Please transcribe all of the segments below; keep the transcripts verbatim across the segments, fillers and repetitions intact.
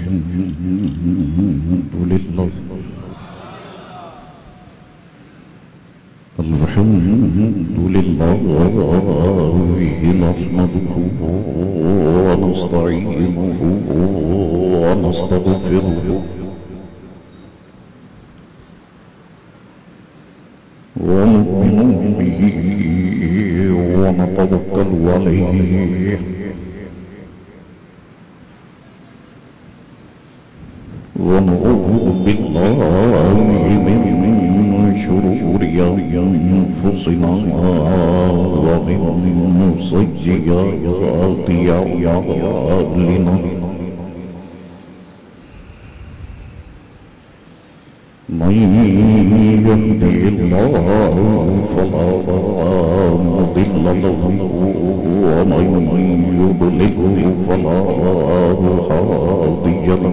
لله الحمد لله نحمده ونستعينه ونستغفره ونؤمن به ونتوكل عليه ونعوذ بالله من شرور أنفسنا ومن سيئات أعمالنا من يهده الله فلا مضل له ومن يضلل فلا هادي له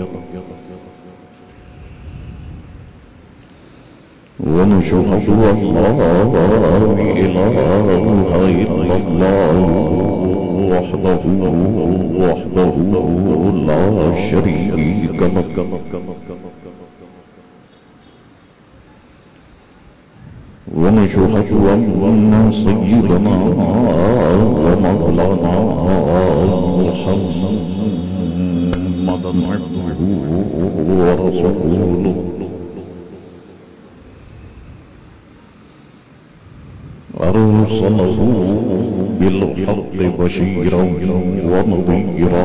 ونشهد أن لا إله إلا الله وحده وحده لا شريك له ونشهد أن سيدنا ومولانا محمدا عبده ورسوله أرسله بالحق بشيرا ونذيرا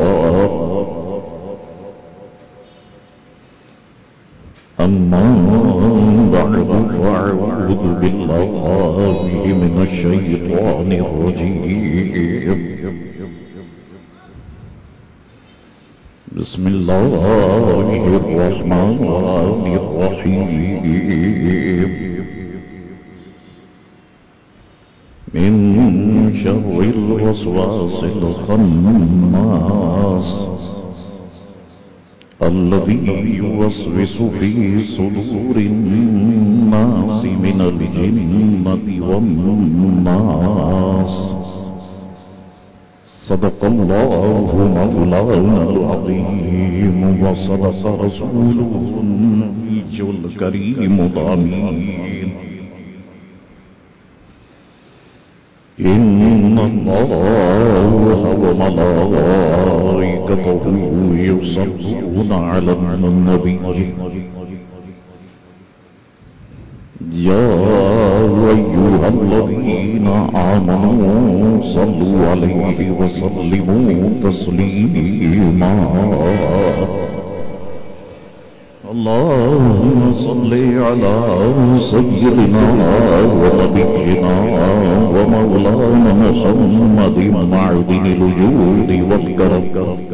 أما بعد فأعوذ بالله من الشيطان الرجيم بسم الله الرحمن الرحيم من شر الوسواس الخناس الذي يوسوس في صدور الناس من الجنة والناس صدق الله مولانا العظيم وصدق رسوله النبي الكريم الأمين إن الله وملائكته يصلون على النبي يا أيها الذين آمنوا صلوا عليه وسلموا تسليما اللهم صل على سيدنا ونبينا ومولانا محمد معدن الوجود والكرم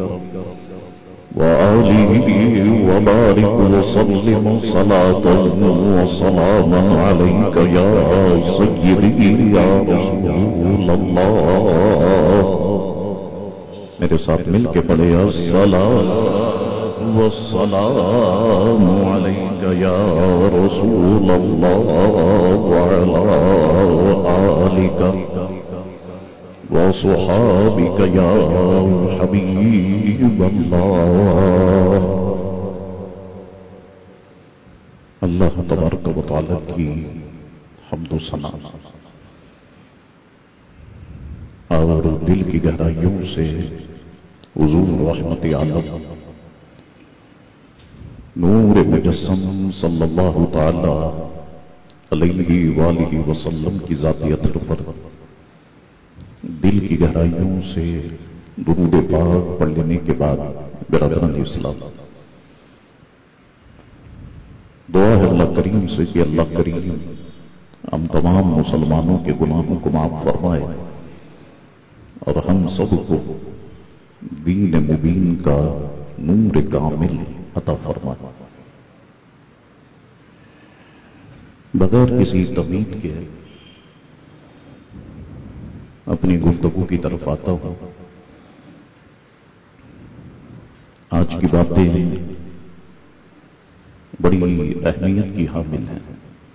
وآله وبارك وسلم صلاة وسلاما عليك يا سيدي يا رسول الله میرے ساتھ مل کے پڑھے الصلاۃ والسلام عليك يا رسول الله وعلى آلك وصحابك يا حبيب الله اللہ تبارک و تعالی کی حمد و ثنا اور دل کی گہرائیوں سے حضور رحمت عالم نور مجسم صلی اللہ تعالی علیہ وآلہ وسلم کی ذاتی اثر پر دل کی گہرائیوں سے درود پاک پڑھ لینے کے بعد برادران اسلام دعا ہے اللہ کریم سے کہ اللہ کریم ہم تمام مسلمانوں کے گناہوں کو معاف فرمائے اور ہم سب کو دین مبین کا نور کامل عطا فرمائے. بغیر کسی تمہید کے اپنی گفتگو کی طرف آتا ہوں. آج کی باتیں بڑی اہمیت کی حامل ہیں.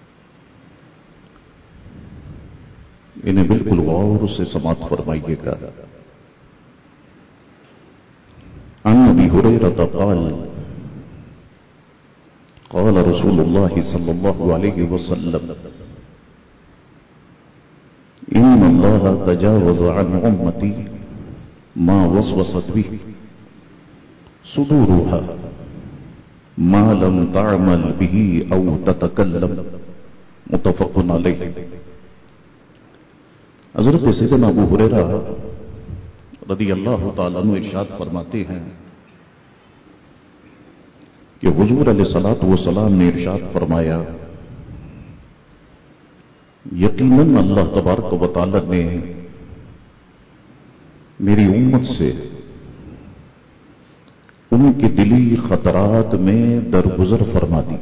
انہیں بالکل غور سے سماعت فرمائیے گا. عن ابی ہریرہ هريرة قال قال رسول الله صلى الله عليه وسلم إن الله تجاوز عن أمتي ما وسوست به صدورها ما لم تعمل به أو تتكلم متفق عليه. حضرت سیدنا ابو ہریرہ رضی اللہ تعالیٰ عنہ ارشاد فرماتے ہیں کہ حضور علیہ الصلوۃ والسلام نے ارشاد فرمایا یقیناً اللہ تبارک و تعالیٰ نے میری امت سے ان کے دلی خطرات میں درگزر فرما دی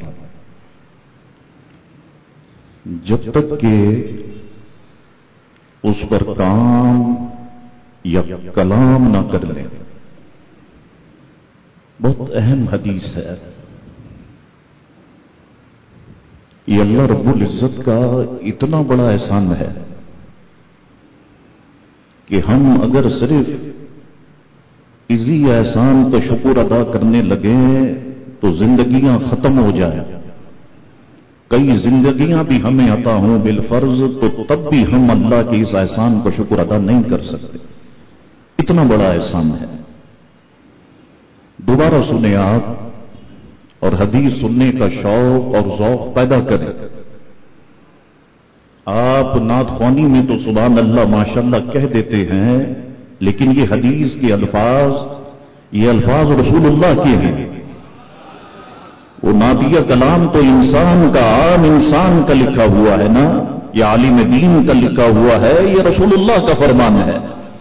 جب تک کہ اس پر کام یا کلام نہ کر لیں. بہت اہم حدیث ہے. یہ اللہ رب العزت کا اتنا بڑا احسان ہے کہ ہم اگر صرف اسی احسان کا شکر ادا کرنے لگیں تو زندگیاں ختم ہو جائیں. کئی زندگیاں بھی ہمیں عطا ہوں بالفرض تو تب بھی ہم اللہ کے اس احسان کا شکر ادا نہیں کر سکتے. اتنا بڑا احسان ہے. دوبارہ سنیں آپ اور حدیث سننے کا شوق اور ذوق پیدا کریں. آپ نعت خوانی میں تو سبحان اللہ ماشاءاللہ کہہ دیتے ہیں لیکن یہ حدیث کے الفاظ یہ الفاظ رسول اللہ کے ہیں. وہ نعتیہ کلام تو انسان کا عام انسان کا لکھا ہوا ہے نا. یہ عالم دین کا لکھا ہوا ہے. یہ رسول اللہ کا فرمان ہے.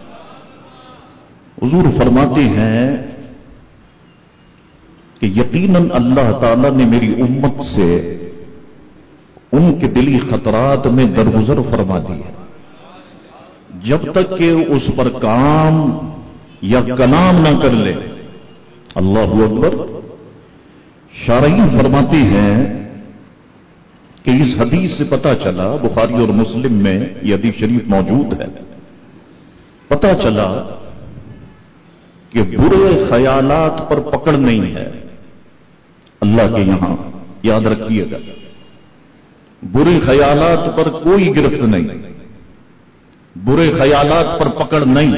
حضور فرماتے ہیں کہ یقیناً اللہ تعالیٰ نے میری امت سے ان کے دلی خطرات میں درگزر فرما دی ہے جب تک کہ اس پر کام یا کلام نہ کر لے. اللہ اکبر. شارحین فرماتے ہیں کہ اس حدیث سے پتہ چلا, بخاری اور مسلم میں یہ حدیث شریف موجود ہے, پتہ چلا کہ برے خیالات پر پکڑ نہیں ہے اللہ کے یہاں. یاد رکھیے گا برے خیالات پر کوئی گرفت نہیں, برے خیالات پر پکڑ نہیں.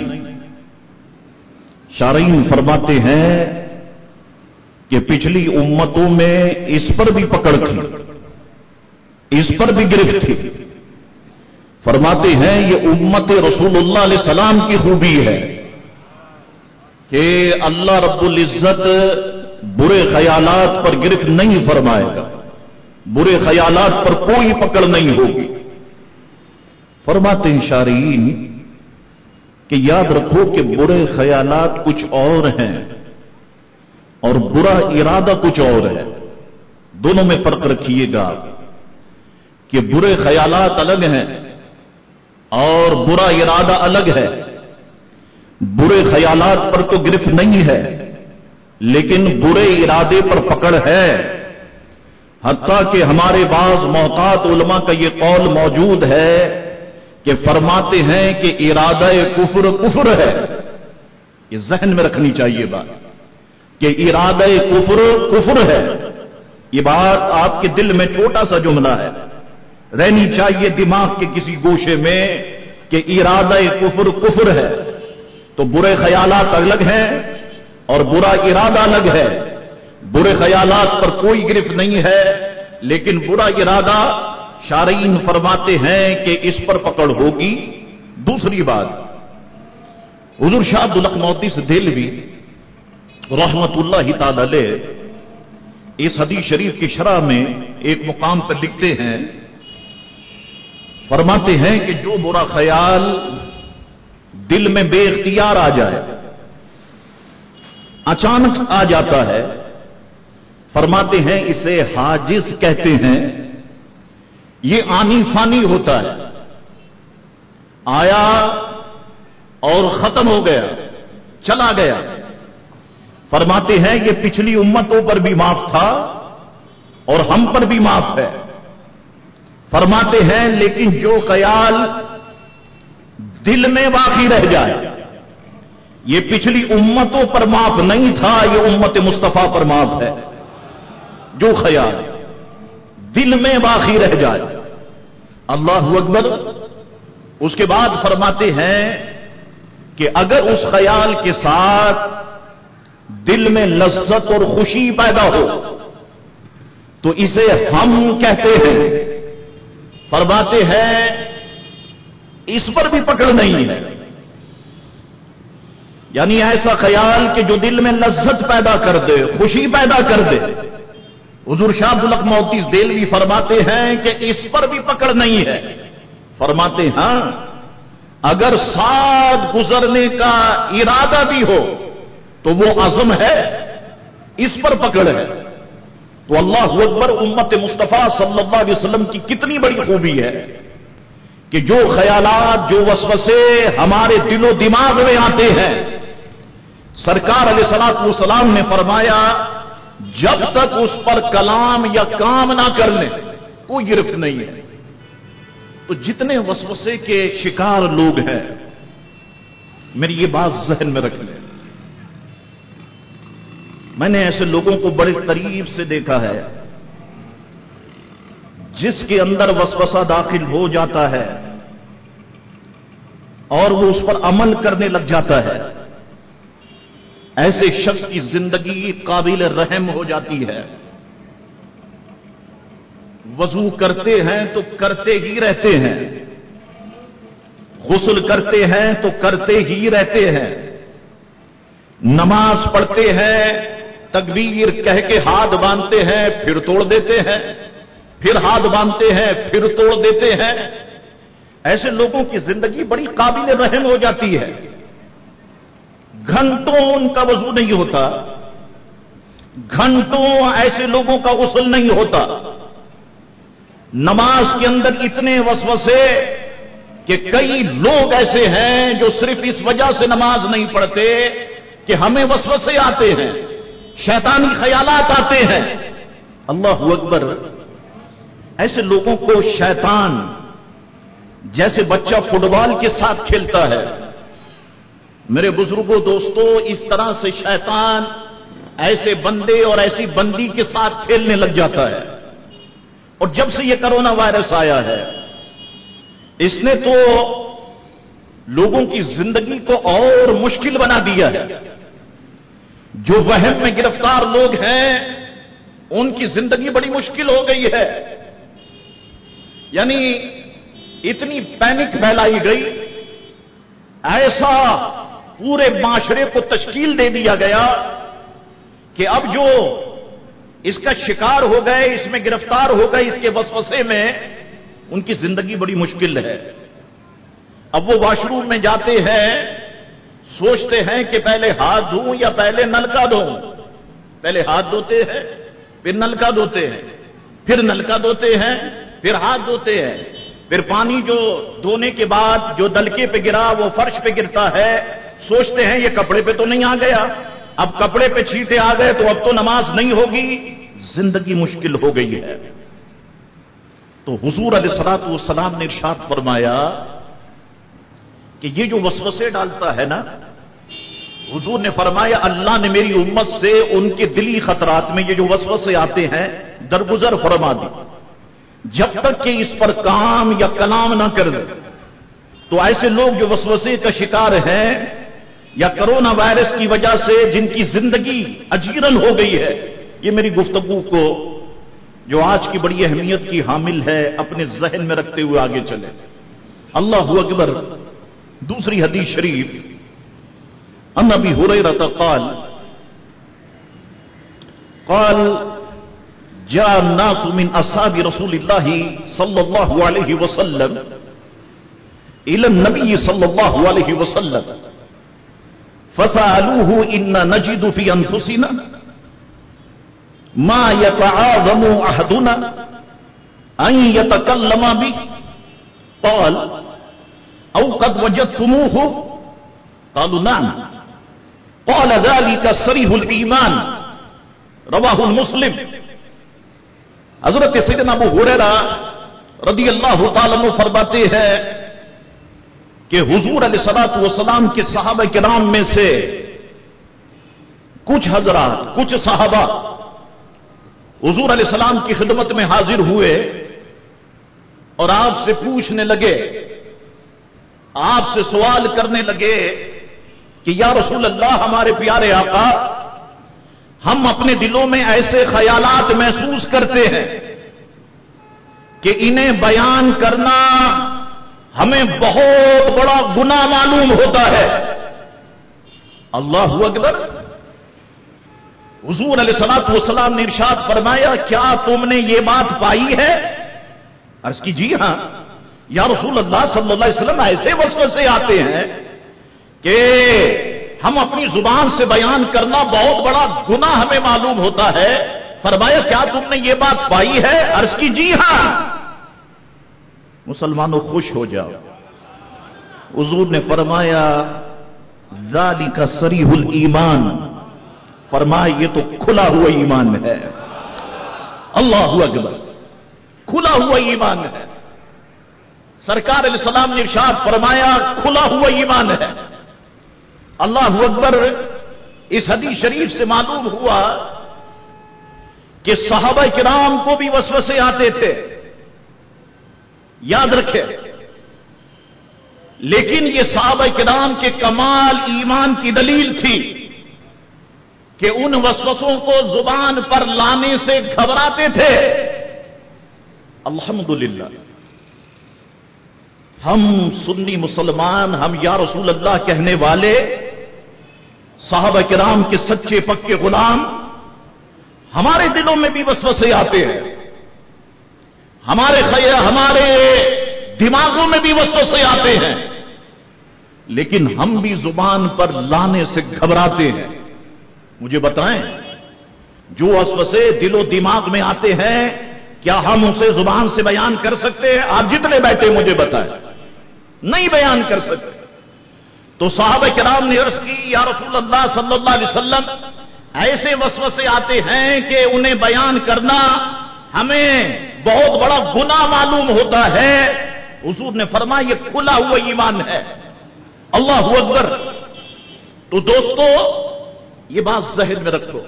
شارحین فرماتے ہیں کہ پچھلی امتوں میں اس پر بھی پکڑ تھی, اس پر بھی گرفت تھی. فرماتے ہیں یہ امت رسول اللہ علیہ السلام کی خوبی ہے کہ اللہ رب العزت برے خیالات پر گرفت نہیں فرمائے گا, برے خیالات پر کوئی پکڑ نہیں ہوگی. فرماتے ہیں شارحین کہ یاد رکھو کہ برے خیالات کچھ اور ہیں اور برا ارادہ کچھ اور ہے. دونوں میں فرق رکھیے گا کہ برے خیالات الگ ہیں اور برا ارادہ الگ ہے. برے خیالات پر تو گرفت نہیں ہے لیکن برے ارادے پر پکڑ ہے. حتیٰ کہ ہمارے بعض محتاط علماء کا یہ قول موجود ہے کہ فرماتے ہیں کہ ارادہ کفر کفر ہے. یہ ذہن میں رکھنی چاہیے بات کہ ارادہ کفر کفر ہے. یہ بات آپ کے دل میں چھوٹا سا جملہ ہے, رہنی چاہیے دماغ کے کسی گوشے میں کہ ارادہ کفر کفر ہے. تو برے خیالات الگ ہیں اور برا ارادہ الگ ہے. برے خیالات پر کوئی گرفت نہیں ہے لیکن برا ارادہ شارحین فرماتے ہیں کہ اس پر پکڑ ہوگی. دوسری بات, حضور شاہ عبد الحق محدث دہلوی رحمت اللہ تعالی علیہ اس حدیث شریف کی شرح میں ایک مقام پر لکھتے ہیں, فرماتے ہیں کہ جو برا خیال دل میں بے اختیار آ جائے, اچانک آ جاتا ہے, فرماتے ہیں اسے حاجز کہتے ہیں. یہ آنی فانی ہوتا ہے, آیا اور ختم ہو گیا, چلا گیا. فرماتے ہیں یہ پچھلی امتوں پر بھی معاف تھا اور ہم پر بھی معاف ہے. فرماتے ہیں لیکن جو خیال دل میں باقی رہ جائے, یہ پچھلی امتوں پر معاف نہیں تھا، یہ امت مصطفیٰ پر معاف ہے۔ جو خیال دل میں باقی رہ جائے، اللہ اکبر۔ اس کے بعد فرماتے ہیں کہ اگر اس خیال کے ساتھ دل میں لذت اور خوشی پیدا ہو تو اسے ہم کہتے ہیں، فرماتے ہیں اس پر بھی پکڑ نہیں ہے۔ یعنی ایسا خیال کہ جو دل میں لذت پیدا کر دے، خوشی پیدا کر دے، حضور شاہ عبد الحق موتی دہلوی فرماتے ہیں کہ اس پر بھی پکڑ نہیں ہے۔ فرماتے ہاں اگر ساتھ گزرنے کا ارادہ بھی ہو تو وہ عزم ہے، اس پر پکڑ ہے۔ تو اللہ اکبر، امت مصطفیٰ صلی اللہ علیہ وسلم کی کتنی بڑی خوبی ہے کہ جو خیالات، جو وسوسے ہمارے دل و دماغ میں آتے ہیں، سرکار علیہ الصلوۃ والسلام نے فرمایا جب تک اس پر کلام یا کام نہ کر لیں کوئی گرفت نہیں ہے۔ تو جتنے وسوسے کے شکار لوگ ہیں، میری یہ بات ذہن میں رکھ لیں، میں نے ایسے لوگوں کو بڑے قریب سے دیکھا ہے جس کے اندر وسوسہ داخل ہو جاتا ہے اور وہ اس پر عمل کرنے لگ جاتا ہے، ایسے شخص کی زندگی قابل رحم ہو جاتی ہے۔ وضو کرتے ہیں تو کرتے ہی رہتے ہیں، غسل کرتے ہیں تو کرتے ہی رہتے ہیں، نماز پڑھتے ہیں، تکبیر کہہ کے ہاتھ باندھتے ہیں پھر توڑ دیتے ہیں، پھر ہاتھ باندھتے ہیں پھر توڑ دیتے ہیں۔ ایسے لوگوں کی زندگی بڑی قابل رحم ہو جاتی ہے، گھنٹوں ان کا وضو نہیں ہوتا، گھنٹوں ایسے لوگوں کا غسل نہیں ہوتا، نماز کے اندر اتنے وسوسے کہ کئی لوگ ایسے ہیں جو صرف اس وجہ سے نماز نہیں پڑھتے کہ ہمیں وسوسے آتے ہیں، شیطانی خیالات آتے ہیں۔ اللہ اکبر، ایسے لوگوں کو شیطان جیسے بچہ فٹ بال کے ساتھ کھیلتا ہے، میرے بزرگوں دوستوں، اس طرح سے شیطان ایسے بندے اور ایسی بندی کے ساتھ کھیلنے لگ جاتا ہے۔ اور جب سے یہ کرونا وائرس آیا ہے، اس نے تو لوگوں کی زندگی کو اور مشکل بنا دیا ہے۔ جو وہم میں گرفتار لوگ ہیں ان کی زندگی بڑی مشکل ہو گئی ہے۔ یعنی اتنی پینک پھیلائی گئی، ایسا پورے معاشرے کو تشکیل دے دیا گیا کہ اب جو اس کا شکار ہو گئے، اس میں گرفتار ہو گئے، اس کے وسوسے میں، ان کی زندگی بڑی مشکل ہے۔ اب وہ واش روم میں جاتے ہیں، سوچتے ہیں کہ پہلے ہاتھ دھوں یا پہلے نلکا دھوں، پہلے ہاتھ دھوتے ہیں پھر نلکا دھوتے ہیں، پھر نلکا دھوتے ہیں پھر ہاتھ دھوتے ہیں، پھر پانی جو دھونے کے بعد جو نلکے پہ گرا وہ فرش پہ گرتا ہے، سوچتے ہیں یہ کپڑے پہ تو نہیں آ گیا، اب کپڑے پہ چھینٹے آ گئے تو اب تو نماز نہیں ہوگی، زندگی مشکل ہو گئی ہے۔ تو حضور علیہ الصلوۃ والسلام نے ارشاد فرمایا کہ یہ جو وسوسے ڈالتا ہے نا، حضور نے فرمایا اللہ نے میری امت سے ان کے دلی خطرات میں یہ جو وسوسے آتے ہیں درگزر فرما دی، جب تک کہ اس پر کام یا کلام نہ کر دے۔ تو ایسے لوگ جو وسوسے کا شکار ہیں یا کرونا وائرس کی وجہ سے جن کی زندگی اجیرن ہو گئی ہے، یہ میری گفتگو کو جو آج کی بڑی اہمیت کی حامل ہے اپنے ذہن میں رکھتے ہوئے آگے چلے۔ اللہ اکبر۔ دوسری حدیث شریف، ان ابی ہریرہ قال قال جاء الناس من اصحاب رسول اللہ صلی اللہ علیہ وسلم الى النبی صلی اللہ علیہ وسلم فسألوه ان نجد في انفسنا ما يتعاظم احدنا ان يتكلم به قال او قد وجدتموه قالوا نعم قال ذلك صریح الایمان رواہ المسلم۔ حضرت سیدنا ابو ہریرہ رضی اللہ تعالیٰ عنہ فرماتے ہیں کہ حضور علیہ الصلوۃ والسلام کے صحابہ کرام میں سے کچھ حضرات، کچھ صحابہ حضور علیہ السلام کی خدمت میں حاضر ہوئے اور آپ سے پوچھنے لگے، آپ سے سوال کرنے لگے کہ یا رسول اللہ، ہمارے پیارے آقا، ہم اپنے دلوں میں ایسے خیالات محسوس کرتے ہیں کہ انہیں بیان کرنا ہمیں بہت بڑا گناہ معلوم ہوتا ہے۔ اللہ اکبر۔ حضور علیہ الصلوۃ والسلام نے ارشاد فرمایا، کیا تم نے یہ بات پائی ہے؟ عرض کی جی ہاں یا رسول اللہ صلی اللہ علیہ وسلم، ایسے وسوسے آتے ہیں کہ ہم اپنی زبان سے بیان کرنا بہت بڑا گناہ ہمیں معلوم ہوتا ہے۔ فرمایا کیا تم نے یہ بات پائی ہے؟ عرض کی جی ہاں۔ مسلمانوں خوش ہو جاؤ، حضور نے فرمایا ذالک صریح الایمان، فرمایا یہ تو کھلا ہوا ایمان ہے۔ اللہ اکبر، کھلا ہوا ایمان ہے۔ سرکار علیہ السلام نے ارشاد فرمایا کھلا ہوا ایمان ہے۔ اللہ اکبر۔ اس حدیث شریف سے معلوم ہوا کہ صحابہ کرام کو بھی وسوسے آتے تھے، یاد رکھیں، لیکن یہ صحابہ کرام کے کمال ایمان کی دلیل تھی کہ ان وسوسوں کو زبان پر لانے سے گھبراتے تھے۔ الحمدللہ ہم سنی مسلمان، ہم یا رسول اللہ کہنے والے صحابہ کرام کے سچے پکے غلام، ہمارے دلوں میں بھی وسوسے آتے ہیں، ہمارے خیال، ہمارے دماغوں میں بھی وسوسے آتے ہیں، لیکن ہم بھی زبان پر لانے سے گھبراتے ہیں۔ مجھے بتائیں، جو وسوسے دل و دماغ میں آتے ہیں، کیا ہم اسے زبان سے بیان کر سکتے ہیں؟ آپ جتنے بیٹھے مجھے بتائیں، نہیں بیان کر سکتے۔ تو صحابہ کرام نے عرض کی، یا رسول اللہ صلی اللہ علیہ وسلم، ایسے وسوسے آتے ہیں کہ انہیں بیان کرنا ہمیں بہت بڑا گناہ معلوم ہوتا ہے۔ حضور نے فرمایا یہ کھلا ہوا ایمان ہے۔ اللہ اکبر۔ تو دوستو، یہ بات ذہن میں رکھو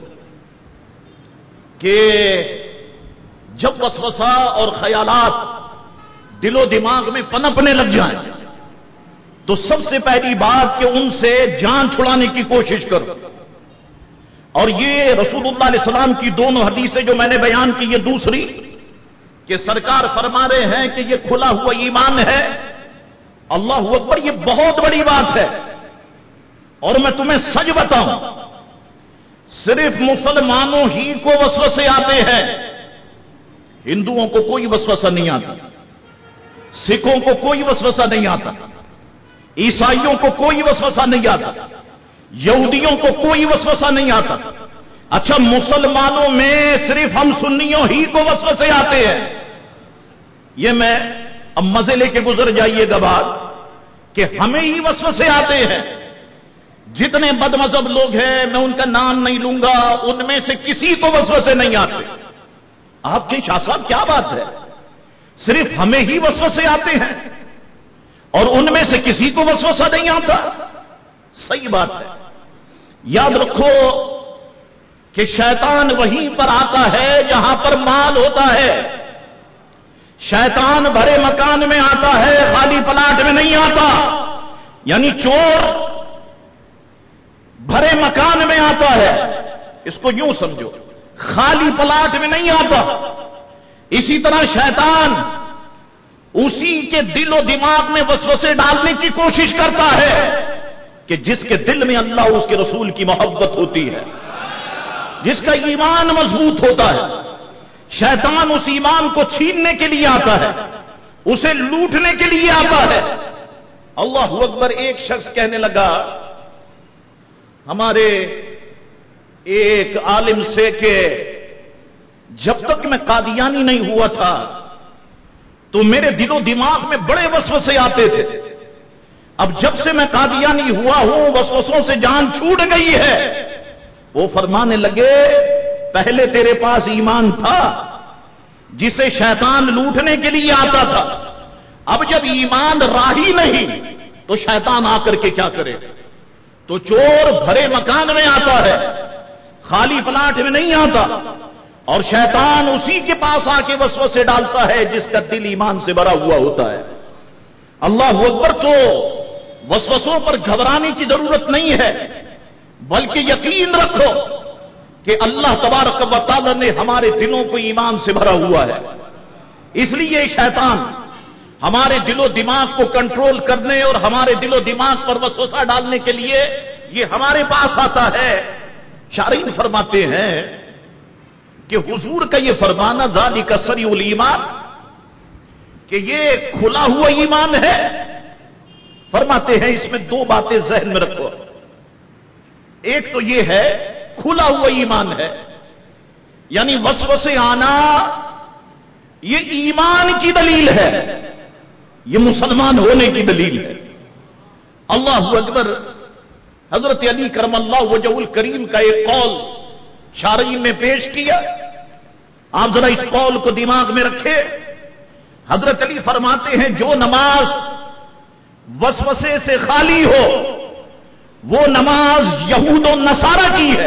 کہ جب وسوسہ اور خیالات دل و دماغ میں پنپنے لگ جائیں تو سب سے پہلی بات کہ ان سے جان چھڑانے کی کوشش کرو۔ اور یہ رسول اللہ علیہ السلام کی دونوں حدیثیں جو میں نے بیان کی، یہ دوسری کہ سرکار فرما رہے ہیں کہ یہ کھلا ہوا ایمان ہے۔ اللہ اکبر، یہ بہت بڑی بات ہے۔ اور میں تمہیں سچ بتاؤں، صرف مسلمانوں ہی کو وسوسے آتے ہیں، ہندوؤں کو کوئی وسوسہ نہیں آتا، سکھوں کو کوئی وسوسہ نہیں آتا، عیسائیوں کو کوئی وسوسہ نہیں آتا، یہودیوں کو کوئی وسوسہ نہیں آتا۔ اچھا، مسلمانوں میں صرف ہم سنیوں ہی کو وسوسے آتے ہیں۔ یہ میں اب مزے لے کے گزر جائیے گا بات کہ ہمیں ہی وسوسے آتے ہیں۔ جتنے بد مذہب لوگ ہیں، میں ان کا نام نہیں لوں گا، ان میں سے کسی کو وسوسے نہیں آتے۔ آپ کے شاہ صاحب کیا بات ہے، صرف ہمیں ہی وسوسے آتے ہیں اور ان میں سے کسی کو وسوسہ نہیں آتا؟ صحیح بات ہے۔ یاد رکھو کہ شیطان وہیں پر آتا ہے جہاں پر مال ہوتا ہے۔ شیطان بھرے مکان میں آتا ہے، خالی پلاٹ میں نہیں آتا۔ یعنی چور بھرے مکان میں آتا ہے، اس کو یوں سمجھو، خالی پلاٹ میں نہیں آتا۔ اسی طرح شیطان اسی کے دل و دماغ میں وسوسے ڈالنے کی کوشش کرتا ہے کہ جس کے دل میں اللہ اور اس کے رسول کی محبت ہوتی ہے، جس کا ایمان مضبوط ہوتا ہے، شیطان اس ایمان کو چھیننے کے لیے آتا ہے، اسے لوٹنے کے لیے آتا ہے۔ اللہ اکبر۔ ایک شخص کہنے لگا ہمارے ایک عالم سے کہ جب تک میں قادیانی نہیں ہوا تھا تو میرے دل و دماغ میں بڑے وسوسے آتے تھے، اب جب سے میں قادیانی ہوا ہوں وسوسوں سے جان چھوٹ گئی ہے۔ وہ فرمانے لگے پہلے تیرے پاس ایمان تھا جسے شیطان لوٹنے کے لیے آتا تھا، اب جب ایمان راہی نہیں تو تو شیطان آ کر کے کیا کرے؟ تو چور بھرے مکان میں آتا ہے، خالی پلاٹ میں نہیں آتا، اور شیطان اسی کے پاس آ کے وسوسے ڈالتا ہے جس کا دل ایمان سے بھرا ہوا ہوتا ہے۔ اللہ اکبر! تو وسوسوں پر گھبرانے کی ضرورت نہیں ہے، بلکہ یقین رکھو کہ اللہ تبارک و تعالی نے ہمارے دلوں کو ایمان سے بھرا ہوا ہے۔ اس لیے شیطان ہمارے دل و دماغ کو کنٹرول کرنے اور ہمارے دل و دماغ پر وسوسہ ڈالنے کے لیے یہ ہمارے پاس آتا ہے۔ شارحین فرماتے ہیں کہ حضور کا یہ فرمانا ذالک صریح الایمان، کہ یہ کھلا ہوا ایمان ہے، فرماتے ہیں اس میں دو باتیں ذہن میں رکھو۔ ایک تو یہ ہے کھلا ہوا ایمان ہے، یعنی وسوسے آنا یہ ایمان کی دلیل ہے، یہ مسلمان ہونے کی دلیل ہے۔ اللہ اکبر! حضرت علی کرم اللہ وجہہ الکریم کا ایک قول شارحین نے پیش کیا، آپ ذرا اس قول کو دماغ میں رکھے۔ حضرت علی فرماتے ہیں جو نماز وسوسے سے خالی ہو وہ نماز یہود و نصارہ کی ہے۔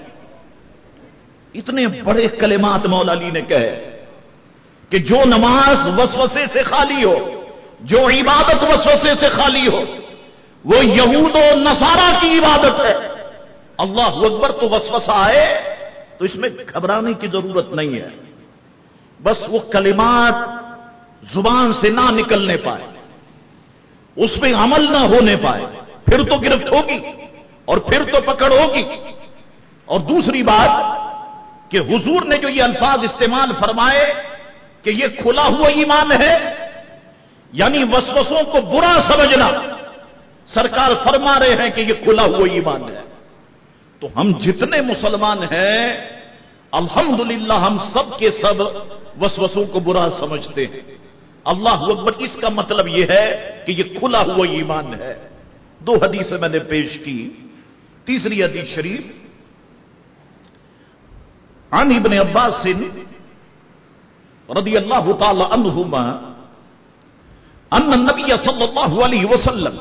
اتنے بڑے کلمات مولا علی نے کہے کہ جو نماز وسوسے سے خالی ہو، جو عبادت وسوسے سے خالی ہو، وہ یہود و نصارہ کی عبادت ہے۔ اللہ اکبر! تو وسوسہ آئے تو اس میں گھبرانے کی ضرورت نہیں ہے، بس وہ کلمات زبان سے نہ نکلنے پائے، اس پہ عمل نہ ہونے پائے، پھر تو گرفت ہوگی اور پھر تو پکڑ ہوگی۔ اور دوسری بات کہ حضور نے جو یہ الفاظ استعمال فرمائے کہ یہ کھلا ہوا ایمان ہے، یعنی وسوسوں کو برا سمجھنا، سرکار فرما رہے ہیں کہ یہ کھلا ہوا ایمان ہے۔ تو ہم جتنے مسلمان ہیں الحمدللہ ہم سب کے سب وسوسوں کو برا سمجھتے ہیں۔ اللہ اکبر! اس کا مطلب یہ ہے کہ یہ کھلا ہوا ایمان ہے۔ دو حدیثیں میں نے پیش کی، تیسری حدیث شریف عن ابن عباس رضی اللہ تعالی عنہما ان النبی صلی اللہ علیہ وسلم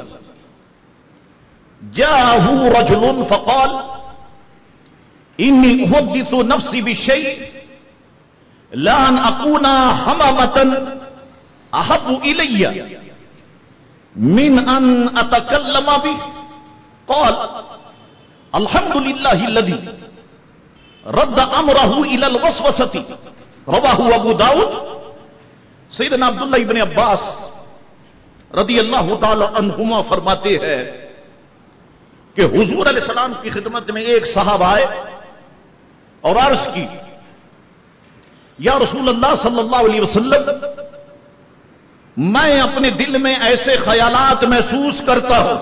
جاءه رجل فقال انی احدث نفسی بشیء لا ان اکون حمامة احب الی من ان اتکلم به قال الحمد للہ الذی رد امرہ الى الوسوسۃ رواہ ابو داؤد۔ سیدنا عبداللہ ابن عباس رضی اللہ تعالی عنہما فرماتے ہیں کہ حضور علیہ السلام کی خدمت میں ایک صاحب آئے اور عرض کی، یا رسول اللہ صلی اللہ علیہ وسلم، میں اپنے دل میں ایسے خیالات محسوس کرتا ہوں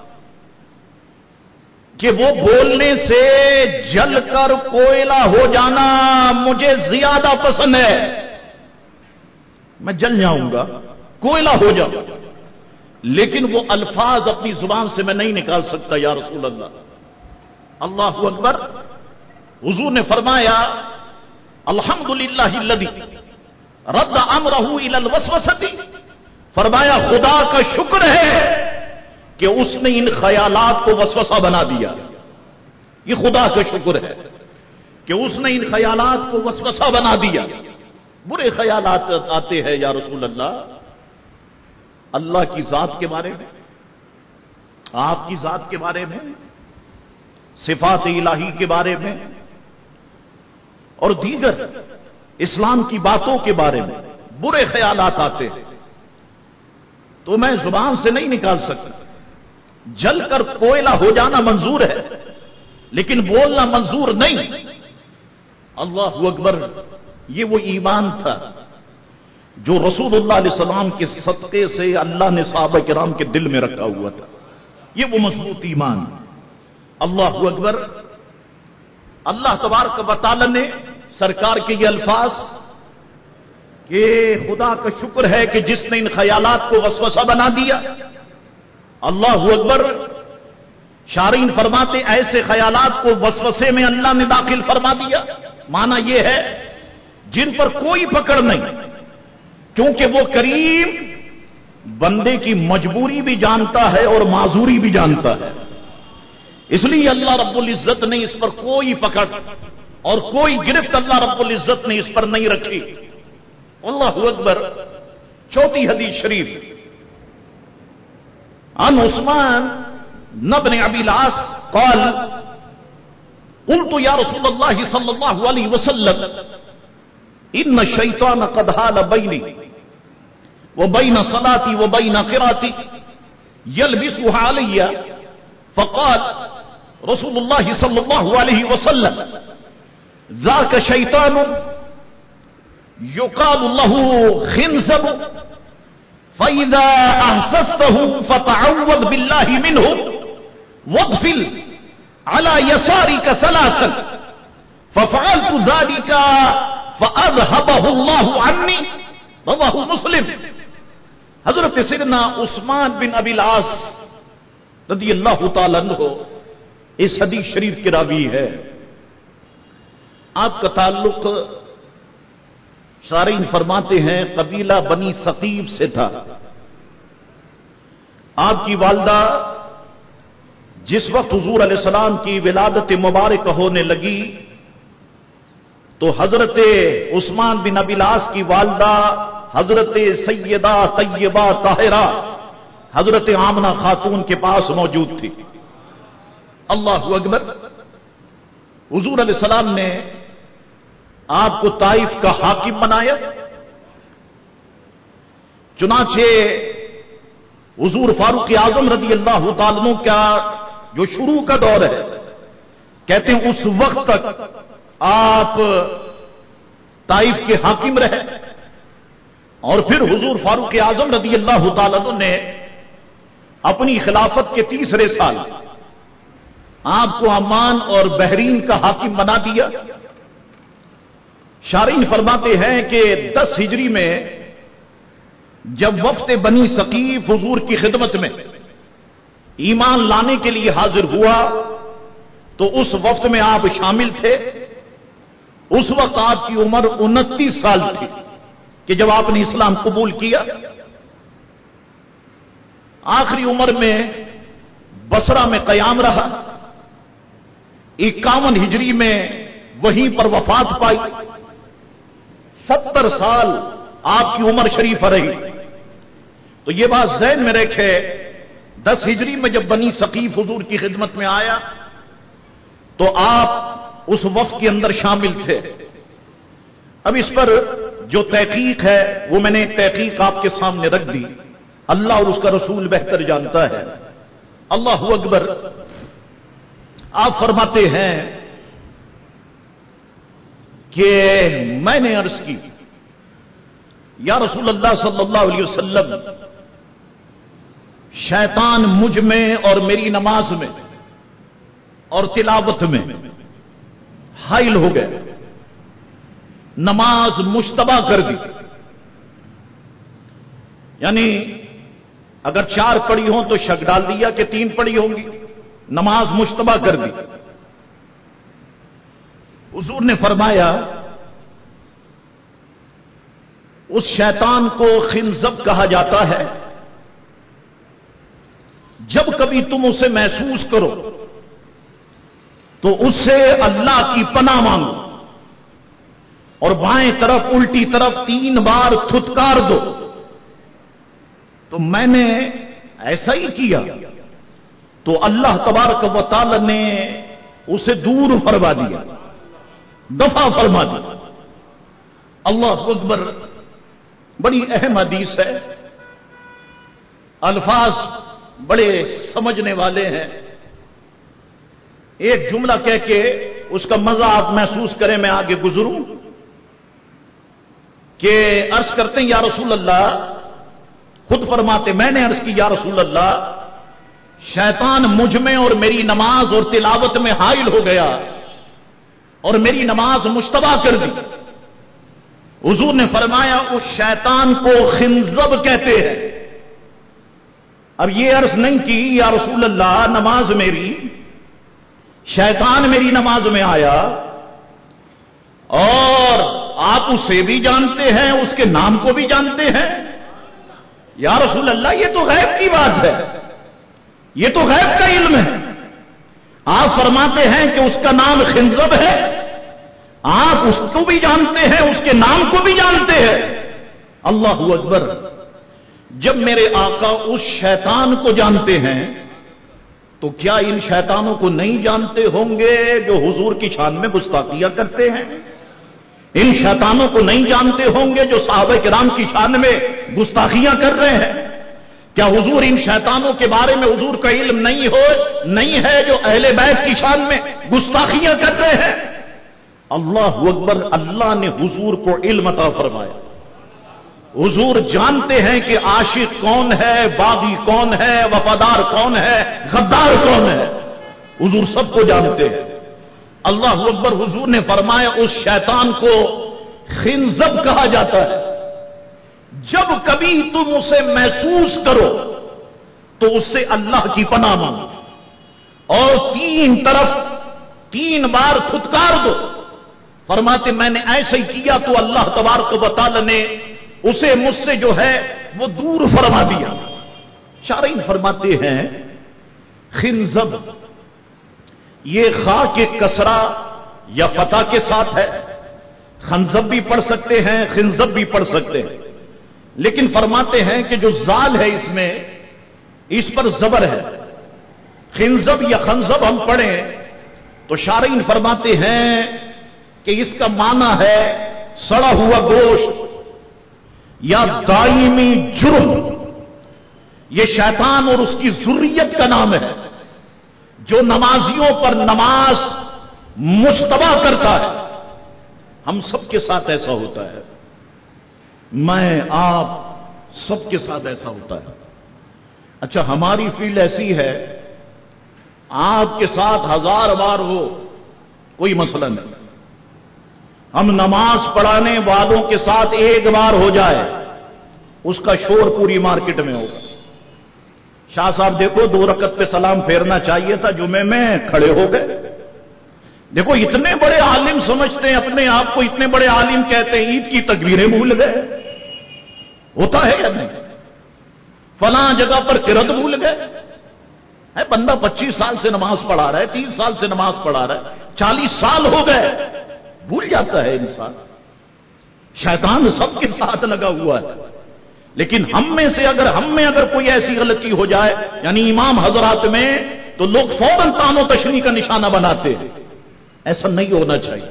کہ وہ بولنے سے جل کر کوئلہ ہو جانا مجھے زیادہ پسند ہے، میں جل جاؤں گا، کوئلہ ہو جاؤں، لیکن وہ الفاظ اپنی زبان سے میں نہیں نکال سکتا یا رسول اللہ۔ اللہ اکبر! حضور نے فرمایا الحمدللہ الذی رد امرہ الی الوسوسۃ، فرمایا خدا کا شکر ہے کہ اس نے ان خیالات کو وسوسہ بنا دیا۔ یہ خدا کا شکر ہے کہ اس نے ان خیالات کو وسوسہ بنا دیا۔ برے خیالات آتے ہیں یا رسول اللہ اللہ کی ذات کے بارے میں، آپ کی ذات کے بارے میں، صفات الہی کے بارے میں اور دیگر اسلام کی باتوں کے بارے میں برے خیالات آتے ہیں تو میں زبان سے نہیں نکال سکتا۔ جل کر کوئلہ ہو جانا منظور ہے لیکن بولنا منظور نہیں۔ اللہ اکبر! یہ وہ ایمان تھا جو رسول اللہ علیہ السلام کے صدقے سے اللہ نے صحابہ کرام کے دل میں رکھا ہوا تھا، یہ وہ مضبوط ایمان۔ اللہ اکبر! اللہ تبارک و تعالی نے سرکار کے یہ الفاظ کہ خدا کا شکر ہے کہ جس نے ان خیالات کو وسوسہ بنا دیا۔ اللہ اکبر! شارحین فرماتے ایسے خیالات کو وسوسے میں اللہ نے داخل فرما دیا، معنی یہ ہے جن پر کوئی پکڑ نہیں، کیونکہ وہ کریم بندے کی مجبوری بھی جانتا ہے اور معذوری بھی جانتا ہے. اس لیے اللہ رب العزت نے اس پر کوئی پکڑ اور کوئی گرفت اللہ رب العزت نے اس پر نہیں رکھی. اللہ اکبر. چوتھی حدیث شریف عن عثمان بن ابی العاص قال قلت یا رسول اللہ صلی اللہ علیہ وسلم ان الشیطان قد حال بینی وبین صلاتي وبین قراتي يلبسها علی فقال رسول اللہ صلی اللہ علیہ وسلم ذاک شیطان يقال له خنزب فإذا أحسسته فتعوذ بالله منه واغفل على يسارك ثلاثا ففعلت ذلك فأذهبه الله عني رواه مسلم. حضرت سیدنا عثمان بن ابی العاص رضی اللہ تعالی عنہ اس حدیث شریف کے راوی ہے. آپ کا تعلق شارحین فرماتے ہیں قبیلہ بنی ثقیف سے تھا. آپ کی والدہ جس وقت حضور علیہ السلام کی ولادت مبارک ہونے لگی تو حضرت عثمان بن ابی العاص کی والدہ حضرت سیدہ طیبہ طاہرہ حضرت آمنہ خاتون کے پاس موجود تھی. اللہ اکبر. حضور علیہ السلام نے آپ کو طائف کا حاکم بنایا. چنانچہ حضور فاروق اعظم رضی اللہ تعالیٰ عنہ کا جو شروع کا دور ہے کہتے ہیں اس وقت تک آپ طائف کے حاکم رہے اور پھر حضور فاروق اعظم رضی اللہ تعالیٰ عنہ نے اپنی خلافت کے تیسرے سال آپ کو عمان اور بحرین کا حاکم بنا دیا. شارحین فرماتے ہیں کہ دس ہجری میں جب وفد بنی ثقیف حضور کی خدمت میں ایمان لانے کے لیے حاضر ہوا تو اس وفد میں آپ شامل تھے. اس وقت آپ کی عمر انتیس سال تھی کہ جب آپ نے اسلام قبول کیا. آخری عمر میں بصرہ میں قیام رہا. اکاون ہجری میں وہیں پر وفات پائی. ستر سال آپ کی عمر شریف رہی. تو یہ بات ذہن میں رکھے دس ہجری میں جب بنی ثقیف حضور کی خدمت میں آیا تو آپ اس وفد کے اندر شامل تھے. اب اس پر جو تحقیق ہے وہ میں نے ایک تحقیق آپ کے سامنے رکھ دی. اللہ اور اس کا رسول بہتر جانتا ہے. اللہ اکبر. آپ فرماتے ہیں کہ میں نے عرض کی یا رسول اللہ صلی اللہ علیہ وسلم شیطان مجھ میں اور میری نماز میں اور تلاوت میں حائل ہو گئے. نماز مشتبہ کر دی. یعنی اگر چار پڑھی ہوں تو شک ڈال دیا کہ تین پڑھی ہوں گی. نماز مشتبہ کر دی. حضور نے فرمایا اس شیطان کو خنزب کہا جاتا ہے. جب کبھی تم اسے محسوس کرو تو اس سے اللہ کی پناہ مانگو اور بائیں طرف الٹی طرف تین بار تھتکار دو. تو میں نے ایسا ہی کیا تو اللہ تبارک و تعالی نے اسے دور فرما دیا, دفع فرما دیا. اللہ اکبر. بڑی اہم حدیث ہے, الفاظ بڑے سمجھنے والے ہیں. ایک جملہ کہہ کے اس کا مزہ آپ محسوس کریں, میں آگے گزروں. کہ عرض کرتے ہیں یا رسول اللہ, خود فرماتے میں نے عرض کی یا رسول اللہ شیطان مجھ میں اور میری نماز اور تلاوت میں حائل ہو گیا اور میری نماز مشتبہ کر دی. حضور نے فرمایا اس شیطان کو خنزب کہتے ہیں. اب یہ عرض نہیں کی یا رسول اللہ نماز میری, شیطان میری نماز میں آیا اور آپ اسے بھی جانتے ہیں, اس کے نام کو بھی جانتے ہیں. یا رسول اللہ یہ تو غیب کی بات ہے، یہ تو غیب کا علم ہے۔ آپ فرماتے ہیں کہ اس کا نام خنزب ہے، آپ اس کو بھی جانتے ہیں، اس کے نام کو بھی جانتے ہیں۔ اللہ اکبر! جب میرے آقا اس شیطان کو جانتے ہیں تو کیا ان شیطانوں کو نہیں جانتے ہوں گے جو حضور کی شان میں گستاخیاں کرتے ہیں؟ ان شیطانوں کو نہیں جانتے ہوں گے جو صحابہ کرام کی شان میں گستاخیاں کر رہے ہیں؟ کیا حضور ان شیطانوں کے بارے میں حضور کا علم نہیں ہو نہیں ہے جو اہل بیت کی شان میں گستاخیاں کر رہے ہیں؟ اللہ اکبر! اللہ نے حضور کو علم عطا فرمایا۔ حضور جانتے ہیں کہ عاشق کون ہے، باغی کون ہے، وفادار کون ہے، غدار کون ہے، حضور سب کو جانتے ہیں۔ اللہ اکبر! حضور نے فرمایا اس شیطان کو خنزب کہا جاتا ہے۔ جب کبھی تم اسے محسوس کرو تو اس سے اللہ کی پناہ مانگو اور تین طرف تین بار پھٹکار دو۔ فرماتے میں نے ایسے ہی کیا تو اللہ تبارک و تعالی نے اسے مجھ سے جو ہے وہ دور فرما دیا۔ شارعین فرماتے ہیں خنزب یہ خا کے کسرہ یا فتح کے ساتھ ہے، خنزب بھی پڑھ سکتے ہیں، خنزب بھی پڑھ سکتے ہیں، لیکن فرماتے ہیں کہ جو زال ہے اس میں اس پر زبر ہے۔ خنزب یا خنزب ہم پڑھیں تو شارعین فرماتے ہیں کہ اس کا معنی ہے سڑا ہوا گوشت یا دائمی جرم۔ یہ شیطان اور اس کی ذریت کا نام ہے جو نمازیوں پر نماز مشتبہ کرتا ہے۔ ہم سب کے ساتھ ایسا ہوتا ہے، میں آپ سب کے ساتھ ایسا ہوتا ہے۔ اچھا ہماری فیلڈ ایسی ہے، آپ کے ساتھ ہزار بار ہو کوئی مسئلہ نہیں، ہم نماز پڑھانے والوں کے ساتھ ایک بار ہو جائے اس کا شور پوری مارکیٹ میں ہوگا۔ شاہ صاحب دیکھو دو رکعت پہ سلام پھیرنا چاہیے تھا، جمعے میں کھڑے ہو گئے۔ دیکھو اتنے بڑے عالم سمجھتے ہیں اپنے آپ کو، اتنے بڑے عالم کہتے ہیں، عید کی تکبیریں بھول گئے۔ ہوتا ہے یا نہیں؟ فلاں جگہ پر قرات بھول گئے۔ ہے بندہ پچیس سال سے نماز پڑھا رہا ہے، تیس سال سے نماز پڑھا رہا ہے، چالیس سال ہو گئے، بھول جاتا ہے انسان۔ شیطان سب کے ساتھ لگا ہوا ہے، لیکن ہم میں سے اگر ہم میں اگر کوئی ایسی غلطی ہو جائے یعنی امام حضرات میں تو لوگ فوراً تان و تشنیع کا نشانہ بناتے ہیں۔ ایسا نہیں ہونا چاہیے۔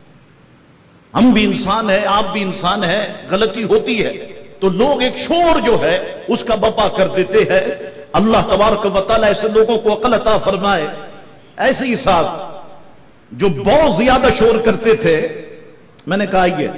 ہم بھی انسان ہیں، آپ بھی انسان ہیں، غلطی ہوتی ہے تو لوگ ایک شور جو ہے اس کا بپا کر دیتے ہیں۔ اللہ تبارک و تعالی ایسے لوگوں کو عقل عطا فرمائے۔ ایسے ہی صاحب جو بہت زیادہ شور کرتے تھے، میں نے کہا یہ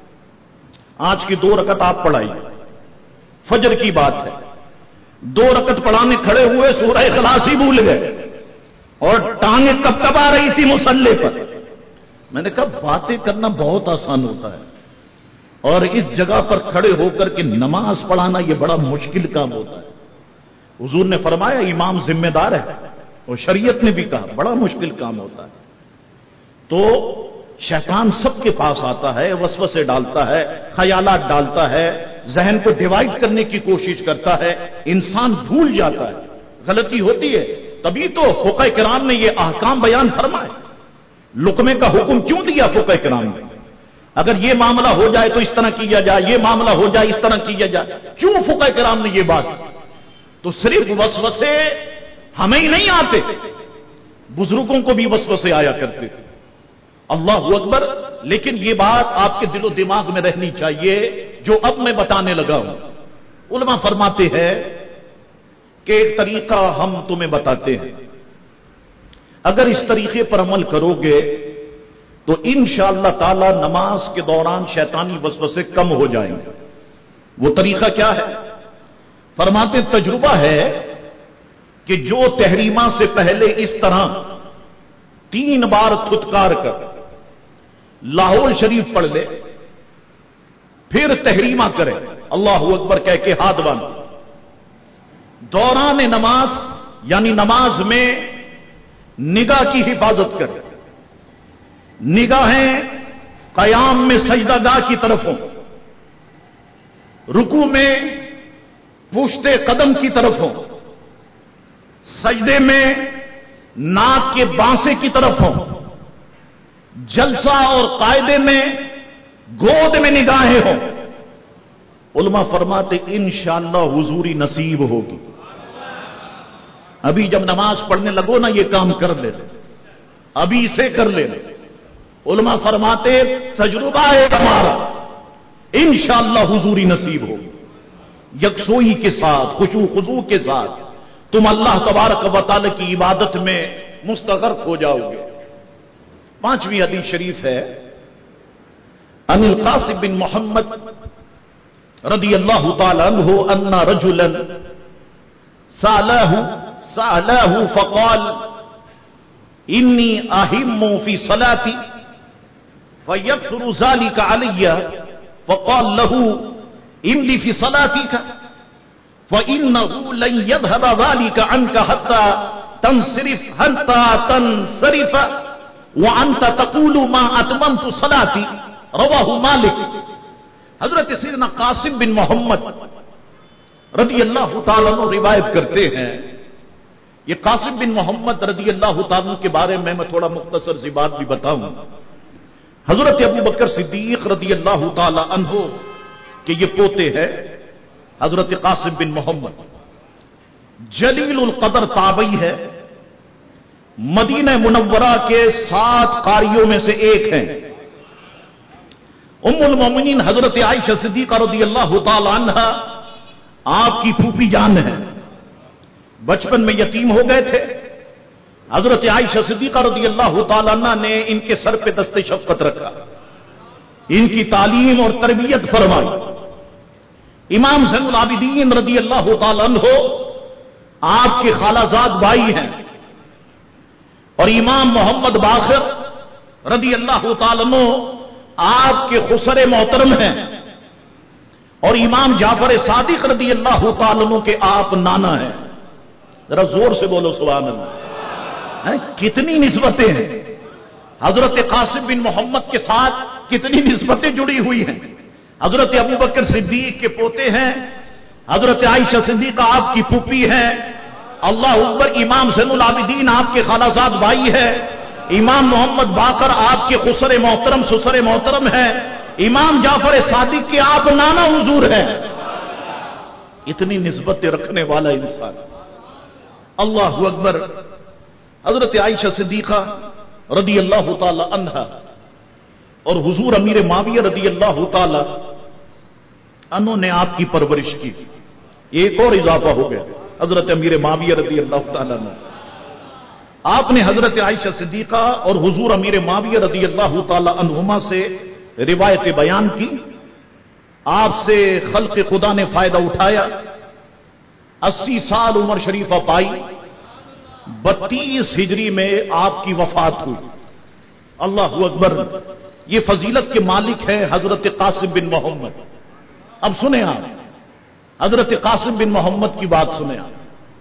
آج کی دو رکعت آپ پڑھائیے، فجر کی بات ہے، دو رکعت پڑھانے کھڑے ہوئے سورہ اخلاص ہی بھول گئے اور ٹانگیں کب کب آ رہی تھی مصلی پر۔ میں نے کہا باتیں کرنا بہت آسان ہوتا ہے اور اس جگہ پر کھڑے ہو کر کے نماز پڑھانا یہ بڑا مشکل کام ہوتا ہے۔ حضور نے فرمایا امام ذمہ دار ہے اور شریعت نے بھی کہا بڑا مشکل کام ہوتا ہے۔ تو شیطان سب کے پاس آتا ہے، وسوسے ڈالتا ہے، خیالات ڈالتا ہے، ذہن کو ڈیوائڈ کرنے کی کوشش کرتا ہے، انسان بھول جاتا ہے، غلطی ہوتی ہے۔ تبھی تو فقہ کرام نے یہ احکام بیان فرمائے۔ لقمے کا حکم کیوں دیا فقہ کرام نے؟ اگر یہ معاملہ ہو جائے تو اس طرح کیا جائے، یہ معاملہ ہو جائے اس طرح کیا جائے، کیوں فقہ کرام نے یہ بات؟ تو صرف وسوسے ہمیں ہی نہیں آتے، بزرگوں کو بھی وسوسے آیا کرتے تھے۔ اللہ اکبر! لیکن یہ بات آپ کے دل و دماغ میں رہنی چاہیے جو اب میں بتانے لگا ہوں۔ علماء فرماتے ہیں کہ ایک طریقہ ہم تمہیں بتاتے ہیں، اگر اس طریقے پر عمل کرو گے تو انشاءاللہ تعالی نماز کے دوران شیطانی وسوسے کم ہو جائیں گے۔ وہ طریقہ کیا ہے؟ فرماتے تجربہ ہے کہ جو تحریمہ سے پہلے اس طرح تین بار تھتکار کر لاہور شریف پڑھ لے، پھر تحریمہ کرے اللہ اکبر کہہ کے ہاتھ باندھ، دوران نماز یعنی نماز میں نگاہ کی حفاظت کرے، نگاہیں قیام میں سجدہ گاہ کی طرف ہوں، رکوع میں پوشتے قدم کی طرف ہوں، سجدے میں ناک کے بانسے کی طرف ہوں، جلسہ اور قاعدے میں گود میں نگاہیں ہوں، علماء فرماتے انشاءاللہ حضوری نصیب ہوگی۔ ابھی جب نماز پڑھنے لگو نا یہ کام کر لینا، ابھی اسے کر لینا۔ علماء فرماتے تجربہ ہے ہمارا، انشاءاللہ حضوری نصیب ہوگی۔ یکسوئی کے ساتھ، خشوع خضوع کے ساتھ تم اللہ تبارک و تعالی کی عبادت میں مستغرق ہو جاؤ گے۔ پانچویں حدیث شریف ہے ان القاسم بن محمد رضی اللہ تعالی عنہ ان رجلا سألاه سألاه فقال انی اہم فی صلاتي فیکثر ذلك علی فقال له املی فی صلاتك فإنه لن يذهب ذلك عنك حتى تنصرف حتى تنصرف وأنت تقول ما أتممت صلاتي رواہ مالک۔ حضرت سیدنا قاسم بن محمد رضی اللہ تعالیٰ عنہ روایت کرتے ہیں، یہ قاسم بن محمد رضی اللہ تعالیٰ عنہ کے بارے میں میں تھوڑا مختصر سی بات بھی بتاؤں۔ حضرت ابو بکر صدیق رضی اللہ تعالیٰ عنہ کہ یہ پوتے ہیں حضرت قاسم بن محمد، جلیل القدر تابعی ہے، مدینہ منورہ کے سات قاریوں میں سے ایک ہیں۔ ام المومنین حضرت عائشہ صدیقہ رضی اللہ تعالی عنہا آپ کی پھوپھی جان ہے، بچپن میں یتیم ہو گئے تھے۔ حضرت عائشہ صدیقہ رضی اللہ تعالی عنہ نے ان کے سر پہ دست شفقت رکھا، ان کی تعلیم اور تربیت فرمائی۔ امام زین العابدین رضی اللہ تعالی عنہ آپ کے خالہ زاد بھائی ہیں، اور امام محمد باقر رضی اللہ تعالی عنہ آپ کے خسر محترم ہیں، اور امام جعفر صادق رضی اللہ تعالی عنہ کے آپ نانا ہیں۔ ذرا زور سے بولو سبحان اللہ۔ کتنی نسبتیں ہیں حضرت قاسم بن محمد کے ساتھ، کتنی نسبتیں جڑی ہوئی ہیں۔ حضرت ابو بکر صدیق کے پوتے ہیں، حضرت عائشہ صدیقہ آپ کی پھوپھی ہیں، اللہ اکبر، امام زین العابدین آپ کے خالہ زاد بھائی ہے، امام محمد باقر آپ کے خسر محترم سسر محترم ہیں، امام جعفر صادق کے آپ نانا حضور ہیں۔ اتنی نسبتیں رکھنے والا انسان، اللہ اکبر۔ حضرت عائشہ صدیقہ رضی اللہ تعالی عنہا اور حضور امیر معاویہ رضی اللہ تعالی عنہ نے آپ کی پرورش کی۔ ایک اور اضافہ ہو گیا، حضرت امیر معاویہ رضی اللہ تعالی عنہ، آپ نے حضرت عائشہ صدیقہ اور حضور امیر معاویہ رضی اللہ تعالی عنہما سے روایت بیان کی۔ آپ سے خلق خدا نے فائدہ اٹھایا، اسی سال عمر شریفہ پائی، بتیس ہجری میں آپ کی وفات ہوئی۔ اللہ اکبر، یہ فضیلت کے مالک ہیں حضرت قاسم بن محمد۔ اب سنیں آپ حضرت قاسم بن محمد کی بات سنیں آپ،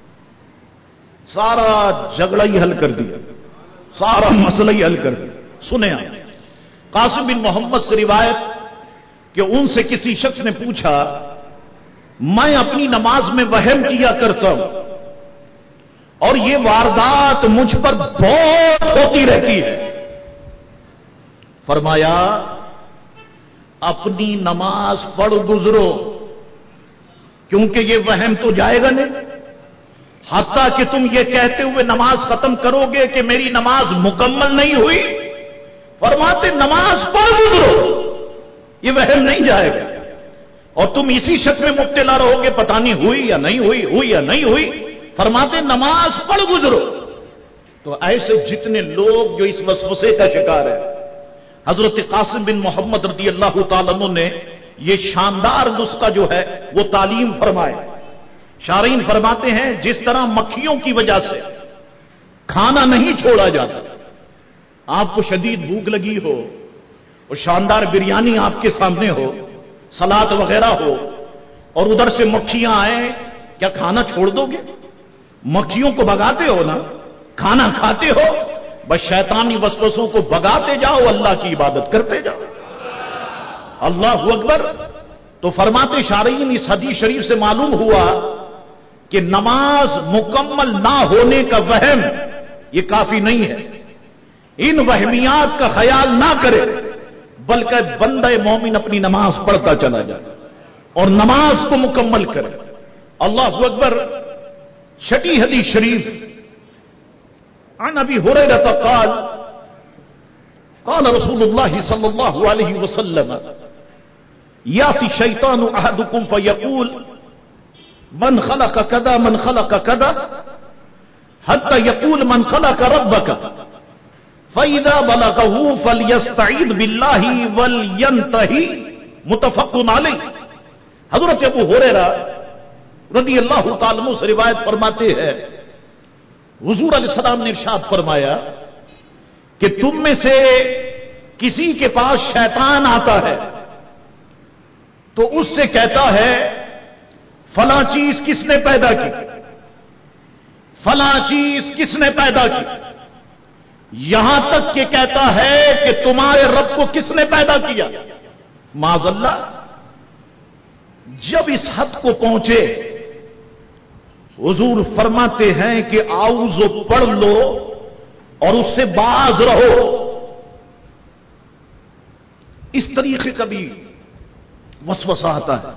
سارا جھگڑا ہی حل کر دیا، سارا مسئلہ ہی حل کر دیا۔ سنیں آپ قاسم بن محمد سے روایت کہ ان سے کسی شخص نے پوچھا، میں اپنی نماز میں وہم کیا کرتا ہوں اور یہ واردات مجھ پر بہت ہوتی رہتی ہے۔ فرمایا اپنی نماز پڑھ گزرو، کیونکہ یہ وہم تو جائے گا نہیں، حتیٰ کہ تم یہ کہتے ہوئے نماز ختم کرو گے کہ میری نماز مکمل نہیں ہوئی۔ فرماتے نماز پڑھ گزرو، یہ وہم نہیں جائے گا، اور تم اسی شک میں مبتلا رہو گے پتہ نہیں ہوئی یا نہیں ہوئی، ہوئی یا نہیں ہوئی۔ فرماتے نماز پڑھ گزرو۔ تو ایسے جتنے لوگ جو اس وسوسے کا شکار ہیں، حضرت قاسم بن محمد رضی اللہ تعالیٰ عنہ نے یہ شاندار نسخہ جو ہے وہ تعلیم فرمائے۔ شارعین فرماتے ہیں جس طرح مکھیوں کی وجہ سے کھانا نہیں چھوڑا جاتا، آپ کو شدید بھوک لگی ہو اور شاندار بریانی آپ کے سامنے ہو، سلاد وغیرہ ہو، اور ادھر سے مکھیاں آئیں، کیا کھانا چھوڑ دو گے؟ مکھیوں کو بھگاتے ہو نا، کھانا کھاتے ہو، بس شیطانی وسوسوں کو بھگاتے جاؤ، اللہ کی عبادت کرتے جاؤ۔ اللہ اکبر۔ تو فرماتے شارعین اس حدیث شریف سے معلوم ہوا کہ نماز مکمل نہ ہونے کا وہم یہ کافی نہیں ہے. ان وہمیات کا خیال نہ کرے بلکہ بندہ مومن اپنی نماز پڑھتا چلا جائے اور نماز کو مکمل کرے. اللہ اکبر. چھٹی حدیث شریف عن ابی ہریرہ قال قال رسول اللہ صلی اللہ علیہ وسلم یاتی الشیطان احدکم فیقول من خلق کذا من خلق کذا حتی یقول من خلق ربک فَإِذَا بَلَغَهُ فَلْيَسْتَعِيذْ بِاللَّهِ وَلْيَنْتَهِ متفق علیہ. حضرت ابو ہریرہ رضی اللہ تعالیٰ عنہ سے روایت فرماتے ہیں حضور علیہ السلام نے ارشاد فرمایا کہ تم میں سے کسی کے پاس شیطان آتا ہے تو اس سے کہتا ہے فلاں چیز کس نے پیدا کی، فلاں چیز کس نے پیدا کی، یہاں تک کہ کہتا ہے کہ تمہارے رب کو کس نے پیدا کیا. معاذ اللہ. جب اس حد کو پہنچے حضور فرماتے ہیں کہ اعوذ پڑھ لو اور اس سے باز رہو. اس طریقے کا بھی وسوسہ آتا ہے.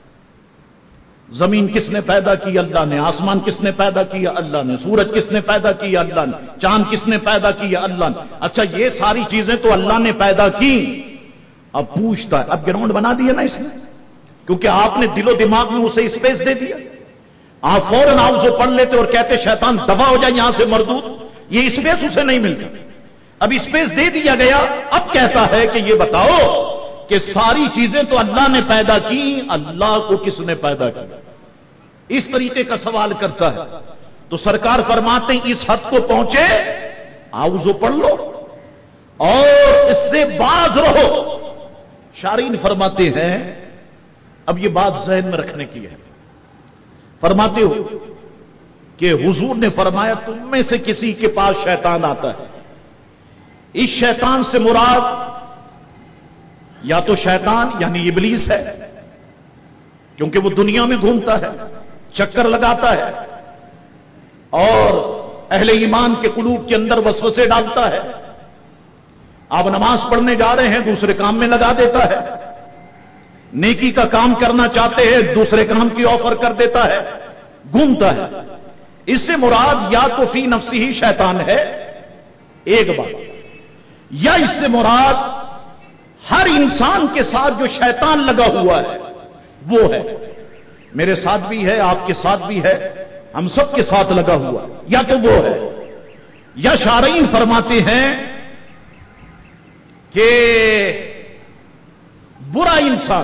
زمین کس نے پیدا کی؟ اللہ نے. آسمان کس نے پیدا کیا؟ اللہ نے. سورج کس نے پیدا کیا؟ اللہ نے. چاند کس نے پیدا کیا؟ اللہ نے. اچھا یہ ساری چیزیں تو اللہ نے پیدا کی. اب پوچھتا ہے اب گراؤنڈ بنا دیا نا اس نے، کیونکہ آپ نے دل و دماغ میں اسے اسپیس دے دیا. آپ فوراً آؤزو پڑھ لیتے اور کہتے شیطان دفع ہو جائے یہاں سے مردود. یہ اسپیس اسے نہیں ملتا. اب اسپیس دے دیا گیا. اب کہتا ہے کہ یہ بتاؤ کہ ساری چیزیں تو اللہ نے پیدا کی، اللہ کو کس نے پیدا کیا؟ اس طریقے کا سوال کرتا ہے. تو سرکار فرماتے ہیں اس حد کو پہنچے آؤزو پڑھ لو اور اس سے باز رہو. شارعین فرماتے ہیں اب یہ بات ذہن میں رکھنے کی ہے. فرماتے ہو کہ حضور نے فرمایا تم میں سے کسی کے پاس شیطان آتا ہے. اس شیطان سے مراد یا تو شیطان یعنی ابلیس ہے، کیونکہ وہ دنیا میں گھومتا ہے، چکر لگاتا ہے اور اہل ایمان کے قلوب کے اندر وسوسے ڈالتا ہے. آپ نماز پڑھنے جا رہے ہیں دوسرے کام میں لگا دیتا ہے، نیکی کا کام کرنا چاہتے ہیں دوسرے کام کی آفر کر دیتا ہے، گھومتا ہے. اس سے مراد یا تو فی نفسی ہی شیطان ہے ایک بات، یا اس سے مراد ہر انسان کے ساتھ جو شیطان لگا ہوا ہے وہ ہے. میرے ساتھ بھی ہے، آپ کے ساتھ بھی ہے، ہم سب کے ساتھ لگا ہوا، یا تو وہ ہے. یا شارعین فرماتے ہیں کہ برا انسان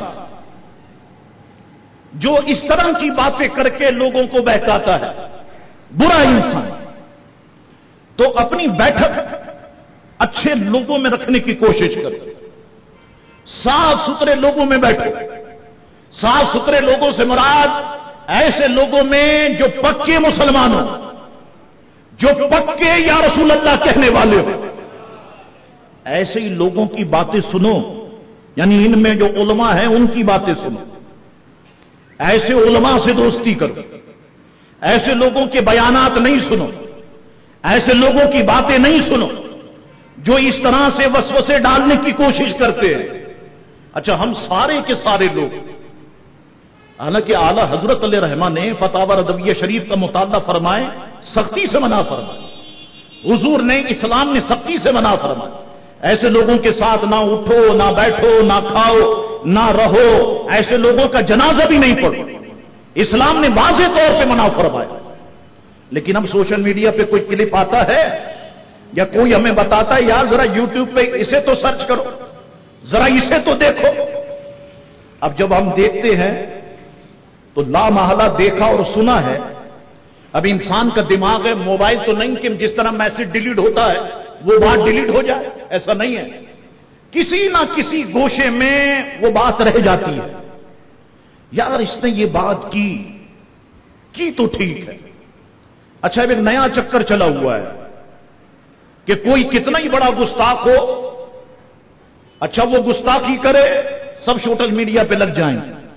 جو اس طرح کی باتیں کر کے لوگوں کو بہکاتا ہے، برا انسان تو اپنی بیٹھک اچھے لوگوں میں رکھنے کی کوشش کرے، صاف ستھرے لوگوں میں بیٹھو. صاف ستھرے لوگوں سے مراد ایسے لوگوں میں جو پکے مسلمان ہوں، جو پکے یا رسول اللہ کہنے والے ہوں. ایسے ہی لوگوں کی باتیں سنو، یعنی ان میں جو علماء ہیں ان کی باتیں سنو. ایسے علماء سے دوستی کرو، ایسے لوگوں کے بیانات نہیں سنو، ایسے لوگوں کی باتیں نہیں سنو جو اس طرح سے وسوسے ڈالنے کی کوشش کرتے ہیں. اچھا ہم سارے کے سارے لوگ، حالانکہ اعلی حضرت علیہ رحمہ نے فتاوی رضویہ شریف کا مطالعہ فرمائے، سختی سے منع فرمائے. حضور نے، اسلام نے سختی سے منع فرمائے. ایسے لوگوں کے ساتھ نہ اٹھو، نہ بیٹھو، نہ کھاؤ، نہ رہو، ایسے لوگوں کا جنازہ بھی نہیں پڑھو. اسلام نے واضح طور پہ منع فرمایا. لیکن اب سوشل میڈیا پہ کوئی کلپ آتا ہے یا کوئی ہمیں بتاتا ہے یار ذرا یوٹیوب پہ اسے تو سرچ کرو، ذرا اسے تو دیکھو. اب جب ہم دیکھتے ہیں تو لا محالہ دیکھا اور سنا ہے. اب انسان کا دماغ ہے، موبائل تو نہیں کہ جس طرح میسج ڈیلیٹ ہوتا ہے وہ بات ڈیلیٹ ہو جائے، ایسا نہیں ہے. کسی نہ کسی گوشے میں وہ بات رہ جاتی ہے. یار اس نے یہ بات کی کی تو ٹھیک ہے. اچھا اب ایک نیا چکر چلا ہوا ہے کہ کوئی کتنا ہی بڑا گستاخ ہو، اچھا وہ گستاخی کرے سب سوشل میڈیا پہ لگ جائیں.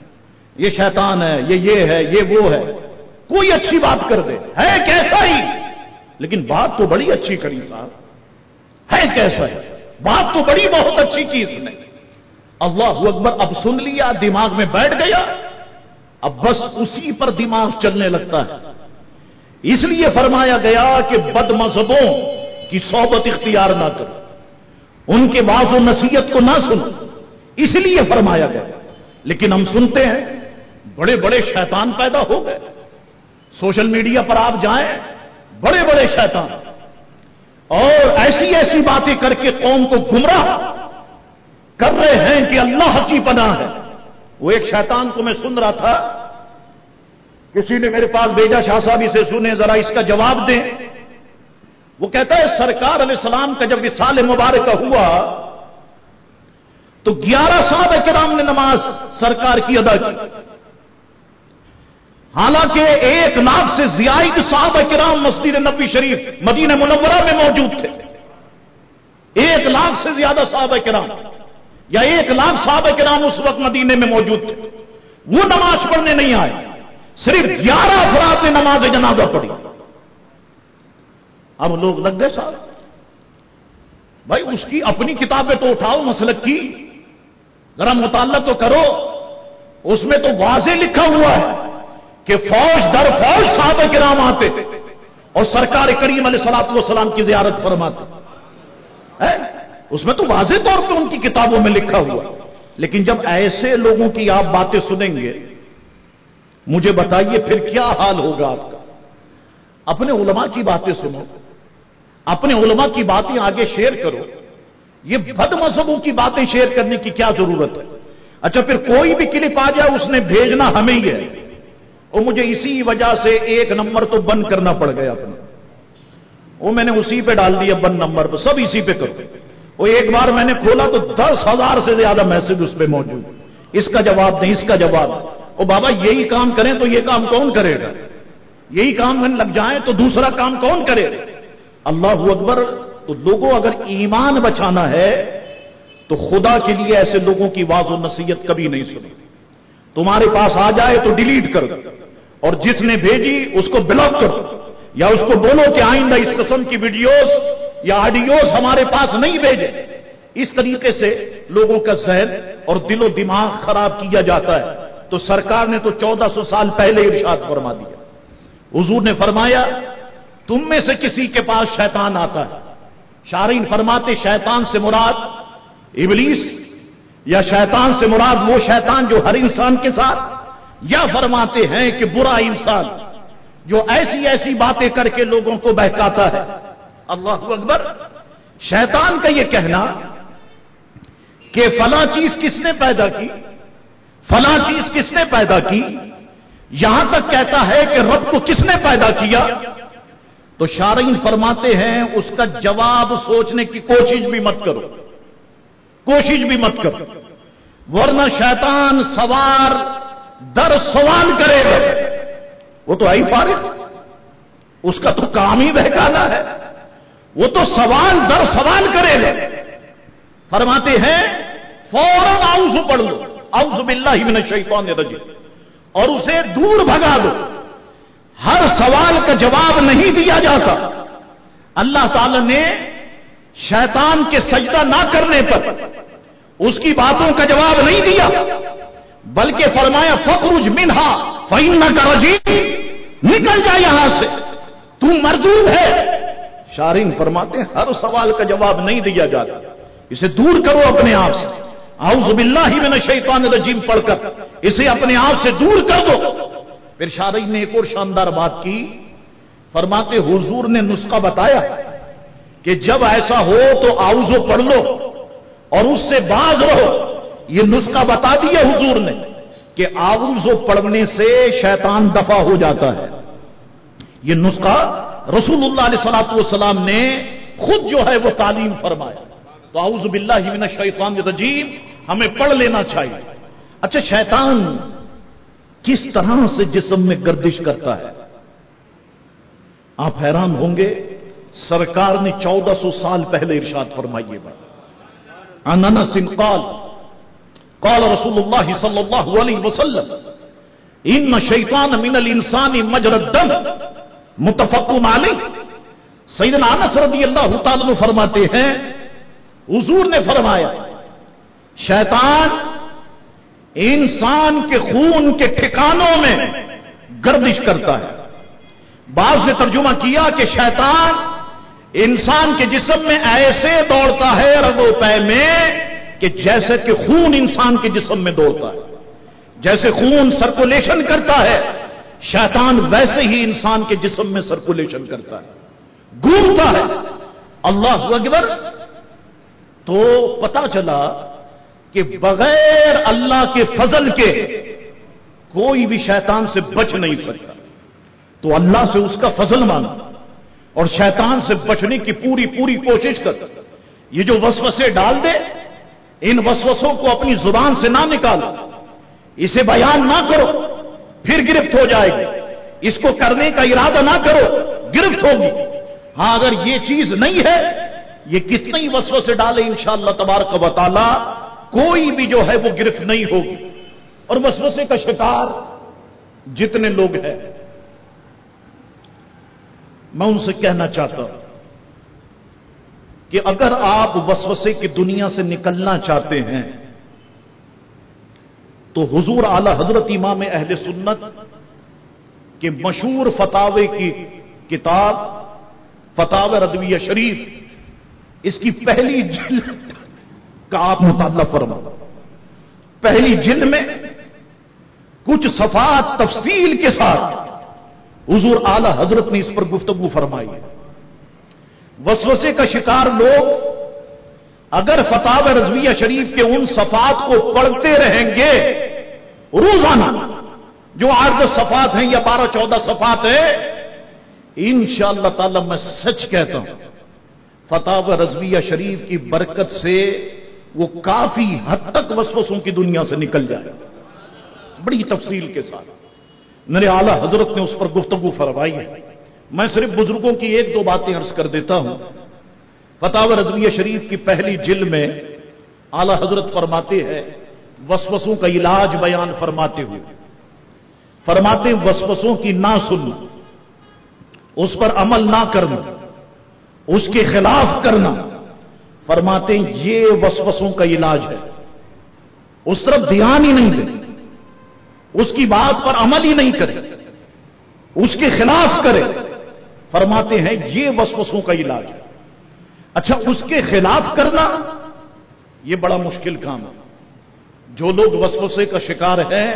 یہ شیطان ہے، یہ یہ ہے، یہ وہ ہے، کوئی اچھی بات کر دے، ہے کیسا ہی، لیکن بات تو بڑی اچھی کری صاحب، ہے کیسا ہی، بات تو بڑی بہت اچھی چیز نے، اللہ اکبر، اب سن لیا، دماغ میں بیٹھ گیا، اب بس اسی پر دماغ چلنے لگتا ہے۔ اس لیے فرمایا گیا کہ بد مذہبوں کی صحبت اختیار نہ کرو، ان کے واعظ و نصیحت کو نہ سنو، اس لیے فرمایا گیا۔ لیکن ہم سنتے ہیں بڑے بڑے شیطان پیدا ہو گئے، سوشل میڈیا پر آپ جائیں، بڑے بڑے شیطان، اور ایسی ایسی باتیں کر کے قوم کو گمراہ کر رہے ہیں کہ اللہ کی پناہ ہے۔ وہ ایک شیطان کو میں سن رہا تھا، کسی نے میرے پاس بھیجا، شاہ صاحب اسے سنیں ذرا، اس کا جواب دیں۔ وہ کہتا ہے سرکار علیہ السلام کا جب وصال مبارکہ ہوا تو گیارہ صحابہ کرام نے نماز سرکار کی ادا کی، حالانکہ ایک لاکھ سے زیادہ صحابہ کرام مسجد نبوی شریف مدینہ منورہ میں موجود تھے، ایک لاکھ سے زیادہ صحابہ کرام یا ایک لاکھ صحابہ کرام اس وقت مدینے میں موجود تھے، وہ نماز پڑھنے نہیں آئے، صرف گیارہ افراد نے نماز جنازہ پڑھی۔ اب لوگ لگ گئے صاحب، بھائی اس کی اپنی کتابیں تو اٹھاؤ، مسلک کی ذرا مطالعہ تو کرو، اس میں تو واضح لکھا ہوا ہے کہ فوج در فوج صحابہ کرام آتے اور سرکار کریم علیہ الصلوۃ والسلام کی زیارت فرماتے ہے، اس میں تو واضح طور پہ ان کی کتابوں میں لکھا ہوا۔ لیکن جب ایسے لوگوں کی آپ باتیں سنیں گے، مجھے بتائیے پھر کیا حال ہوگا آپ کا؟ اپنے علماء کی باتیں سنو، اپنے علماء کی باتیں آگے شیئر کرو، یہ بد مذہبوں کی باتیں شیئر کرنے کی کیا ضرورت ہے؟ اچھا پھر کوئی بھی کلپ آ جائے اس نے بھیجنا ہمیں ہی ہے، اور مجھے اسی وجہ سے ایک نمبر تو بند کرنا پڑ گیا اپنا، وہ میں نے اسی پہ ڈال دیا بند نمبر پہ، سب اسی پہ کرو۔ وہ ایک بار میں نے کھولا تو دس ہزار سے زیادہ میسج اس پہ موجود، اس کا جواب دیں، اس کا جواب دیں۔ او بابا یہی کام کریں تو یہ کام کون کرے گا؟ یہی کام لگ جائیں تو دوسرا کام کون کرے گا؟ اللہ اکبر۔ تو لوگوں اگر ایمان بچانا ہے تو خدا کے لیے ایسے لوگوں کی واضح و نصیحت کبھی نہیں سنو، تمہارے پاس آ جائے تو ڈیلیٹ کر دو، اور جس نے بھیجی اس کو بلاک کر دو، یا اس کو بولو کہ آئندہ اس قسم کی ویڈیوز یا آڈیوز ہمارے پاس نہیں بھیجے۔ اس طریقے سے لوگوں کا ذہن اور دل و دماغ خراب کیا جاتا ہے۔ تو سرکار نے تو چودہ سو سال پہلے ارشاد فرما دیا، حضور نے فرمایا تم میں سے کسی کے پاس شیطان آتا ہے، شارحین فرماتے شیطان سے مراد ابلیس یا شیطان سے مراد وہ شیطان جو ہر انسان کے ساتھ، یا فرماتے ہیں کہ برا انسان جو ایسی ایسی باتیں کر کے لوگوں کو بہکاتا ہے۔ اللہ اکبر۔ شیطان کا یہ کہنا کہ فلاں چیز کس نے پیدا کی، فلاں چیز کس نے پیدا کی، یہاں تک کہتا ہے کہ رب کو کس نے پیدا کیا، تو شارحین فرماتے ہیں اس کا جواب سوچنے کی کوشش بھی مت کرو، کوشش بھی مت کرو، ورنہ شیطان سوار در سوال کرے گا، وہ تو آئی فارغ، اس کا تو کام ہی بہکانا ہے، وہ تو سوال در سوال کرے گا۔ فرماتے ہیں فوراً اعوذ پڑھ لو، اعوذ باللہ من الشیطان الرجیم، اور اسے دور بھگا دو۔ ہر سوال کا جواب نہیں دیا جاتا۔ اللہ تعالی نے شیطان کے سجدہ نہ کرنے پر اس کی باتوں کا جواب نہیں دیا، بلکہ فرمایا فخرج منہا فإنک رجیم، نکل جا یہاں سے، تو مردود ہے۔ شارحین فرماتے ہیں ہر سوال کا جواب نہیں دیا جاتا، اسے دور کرو اپنے آپ سے، اعوذ باللہ من الشیطان الرجیم پڑھ کر اسے اپنے آپ سے دور کر دو۔ پھر شارحین نے ایک اور شاندار بات کی، فرماتے حضور نے نسخہ بتایا کہ جب ایسا ہو تو اعوذ پڑھ لو اور اس سے باز رہو۔ یہ نسخہ بتا دیا حضور نے کہ اعوذ پڑھنے سے شیطان دفع ہو جاتا ہے۔ یہ نسخہ رسول اللہ علیہ الصلوۃ والسلام نے خود جو ہے وہ تعلیم فرمایا۔ تو اعوذ باللہ من الشیطان الرجیم ہمیں پڑھ لینا چاہیے۔ اچھا شیطان کس طرح سے جسم میں گردش کرتا ہے؟ آپ حیران ہوں گے، سرکار نے چودہ سو سال پہلے ارشاد فرمائیے بات۔ عن انس قال قال رسول اللہ صلی اللہ علیہ وسلم ان شیطان من الانسان مجرى الدم متفق علیہ. سیدنا انس رضی اللہ تعالیٰ عنہ فرماتے ہیں حضور نے فرمایا شیطان انسان کے خون کے ٹھکانوں میں گردش کرتا ہے. بعض نے ترجمہ کیا کہ شیطان انسان کے جسم میں ایسے دوڑتا ہے رگ و پے میں کہ جیسے کہ خون انسان کے جسم میں دوڑتا ہے. جیسے خون سرکولیشن کرتا ہے شیطان ویسے ہی انسان کے جسم میں سرکولیشن کرتا ہے, گھومتا ہے. اللہ اکبر. تو پتا چلا کہ بغیر اللہ کے فضل کے کوئی بھی شیطان سے بچ نہیں سکتا. تو اللہ سے اس کا فضل مانگ اور شیطان سے بچنے کی پوری پوری کوشش کر. یہ جو وسوسے ڈال دے ان وسوسوں کو اپنی زبان سے نہ نکالو, اسے بیان نہ کرو, پھر گرفت ہو جائے گی. اس کو کرنے کا ارادہ نہ کرو, گرفت ہوگی. ہاں اگر یہ چیز نہیں ہے, یہ کتنے ہی وسوسے ڈالے انشاءاللہ تبارک و تعالی کوئی بھی جو ہے وہ گرفت نہیں ہوگی. اور وسوسے کا شکار جتنے لوگ ہیں میں ان سے کہنا چاہتا ہوں کہ اگر آپ وسوسے کی دنیا سے نکلنا چاہتے ہیں تو حضور اعلی حضرت امام اہل سنت کے مشہور فتاوے کی کتاب فتاوی رضویہ شریف, اس کی پہلی جلد کا آپ مطالعہ فرما. پہلی جلد میں کچھ صفحات تفصیل کے ساتھ حضور اعلی حضرت نے اس پر گفتگو فرمائی ہے. وسوسے کا شکار لوگ اگر فتاوی رضویہ شریف کے ان صفحات کو پڑھتے رہیں گے روزانہ, جو آٹھ دس صفحات ہیں یا بارہ چودہ صفحات ہیں, انشاءاللہ تعالی میں سچ کہتا ہوں فتاوی رضویہ شریف کی برکت سے وہ کافی حد تک وسوسوں کی دنیا سے نکل جائے. بڑی تفصیل کے ساتھ میرے اعلی حضرت نے اس پر گفتگو فرمائی ہے. میں صرف بزرگوں کی ایک دو باتیں عرض کر دیتا ہوں. فتاوی رضویہ شریف کی پہلی جلد میں اعلی حضرت فرماتے ہیں وسوسوں کا علاج بیان فرماتے ہوئے فرماتے ہیں وسوسوں کی نہ سننا, اس پر عمل نہ کرنا, اس کے خلاف کرنا, فرماتے ہیں یہ وسوسوں کا علاج ہے. اس طرف دھیان ہی نہیں دے, اس کی بات پر عمل ہی نہیں کرے, اس کے خلاف کرے, فرماتے ہیں یہ وسوسوں کا علاج ہے. اچھا اس کے خلاف کرنا یہ بڑا مشکل کام ہے. جو لوگ وسوسے کا شکار ہیں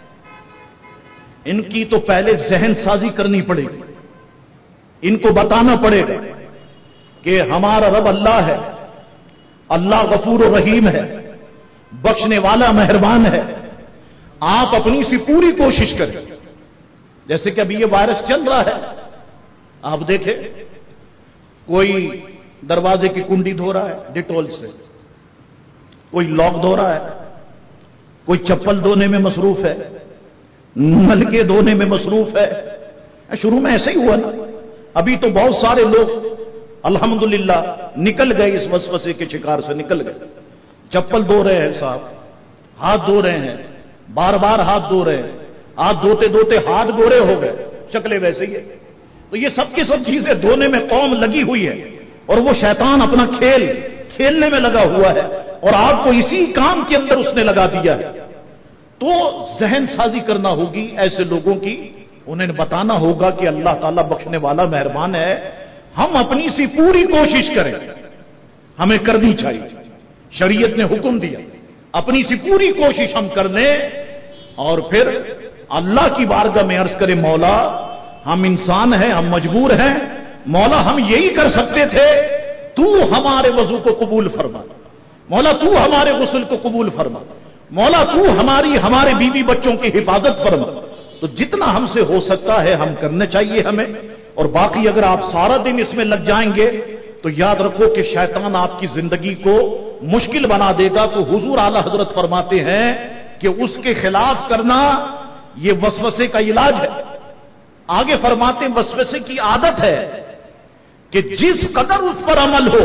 ان کی تو پہلے ذہن سازی کرنی پڑے گی. ان کو بتانا پڑے گا کہ ہمارا رب اللہ ہے, اللہ غفور و رحیم ہے, بخشنے والا مہربان ہے. آپ اپنی سی پوری کوشش کریں. جیسے کہ ابھی یہ وائرس چل رہا ہے, آپ دیکھیں کوئی دروازے کی کنڈی دھو رہا ہے ڈیٹول سے, کوئی لاک دھو رہا ہے, کوئی چپل دھونے میں مصروف ہے, نلکے دھونے میں مصروف ہے. شروع میں ایسا ہی ہوا نا. ابھی تو بہت سارے لوگ الحمدللہ نکل گئے, اس وسوسے کے شکار سے نکل گئے. چپل دھو رہے ہیں صاحب, ہاتھ دھو رہے ہیں, بار بار ہاتھ دھو رہے ہیں, ہاتھ دھوتے دھوتے ہاتھ گورے ہو گئے, شکلیں ویسے ہی ہے. تو یہ سب کی سب چیزیں دھونے میں قوم لگی ہوئی ہے اور وہ شیطان اپنا کھیل کھیلنے میں لگا ہوا ہے اور آپ کو اسی کام کے اندر اس نے لگا دیا ہے. تو ذہن سازی کرنا ہوگی ایسے لوگوں کی, انہیں بتانا ہوگا کہ اللہ تعالیٰ بخشنے والا مہربان ہے. ہم اپنی سی پوری کوشش کریں, ہمیں کرنی چاہیے. شریعت نے حکم دیا اپنی سی پوری کوشش ہم کر لیں اور پھر اللہ کی بارگاہ میں عرض کریں مولا ہم انسان ہیں, ہم مجبور ہیں, مولا ہم یہی کر سکتے تھے, تو ہمارے وضو کو قبول فرما, مولا تو ہمارے غسل کو قبول فرما, مولا تو ہماری ہمارے بیوی بچوں کی حفاظت فرما. تو جتنا ہم سے ہو سکتا ہے ہم کرنے چاہیے ہمیں. اور باقی اگر آپ سارا دن اس میں لگ جائیں گے تو یاد رکھو کہ شیطان آپ کی زندگی کو مشکل بنا دے گا. تو حضور اعلی حضرت فرماتے ہیں کہ اس کے خلاف کرنا یہ وسوسے کا علاج ہے. آگے فرماتے ہیں وسوسے کی عادت ہے کہ جس قدر اس پر عمل ہو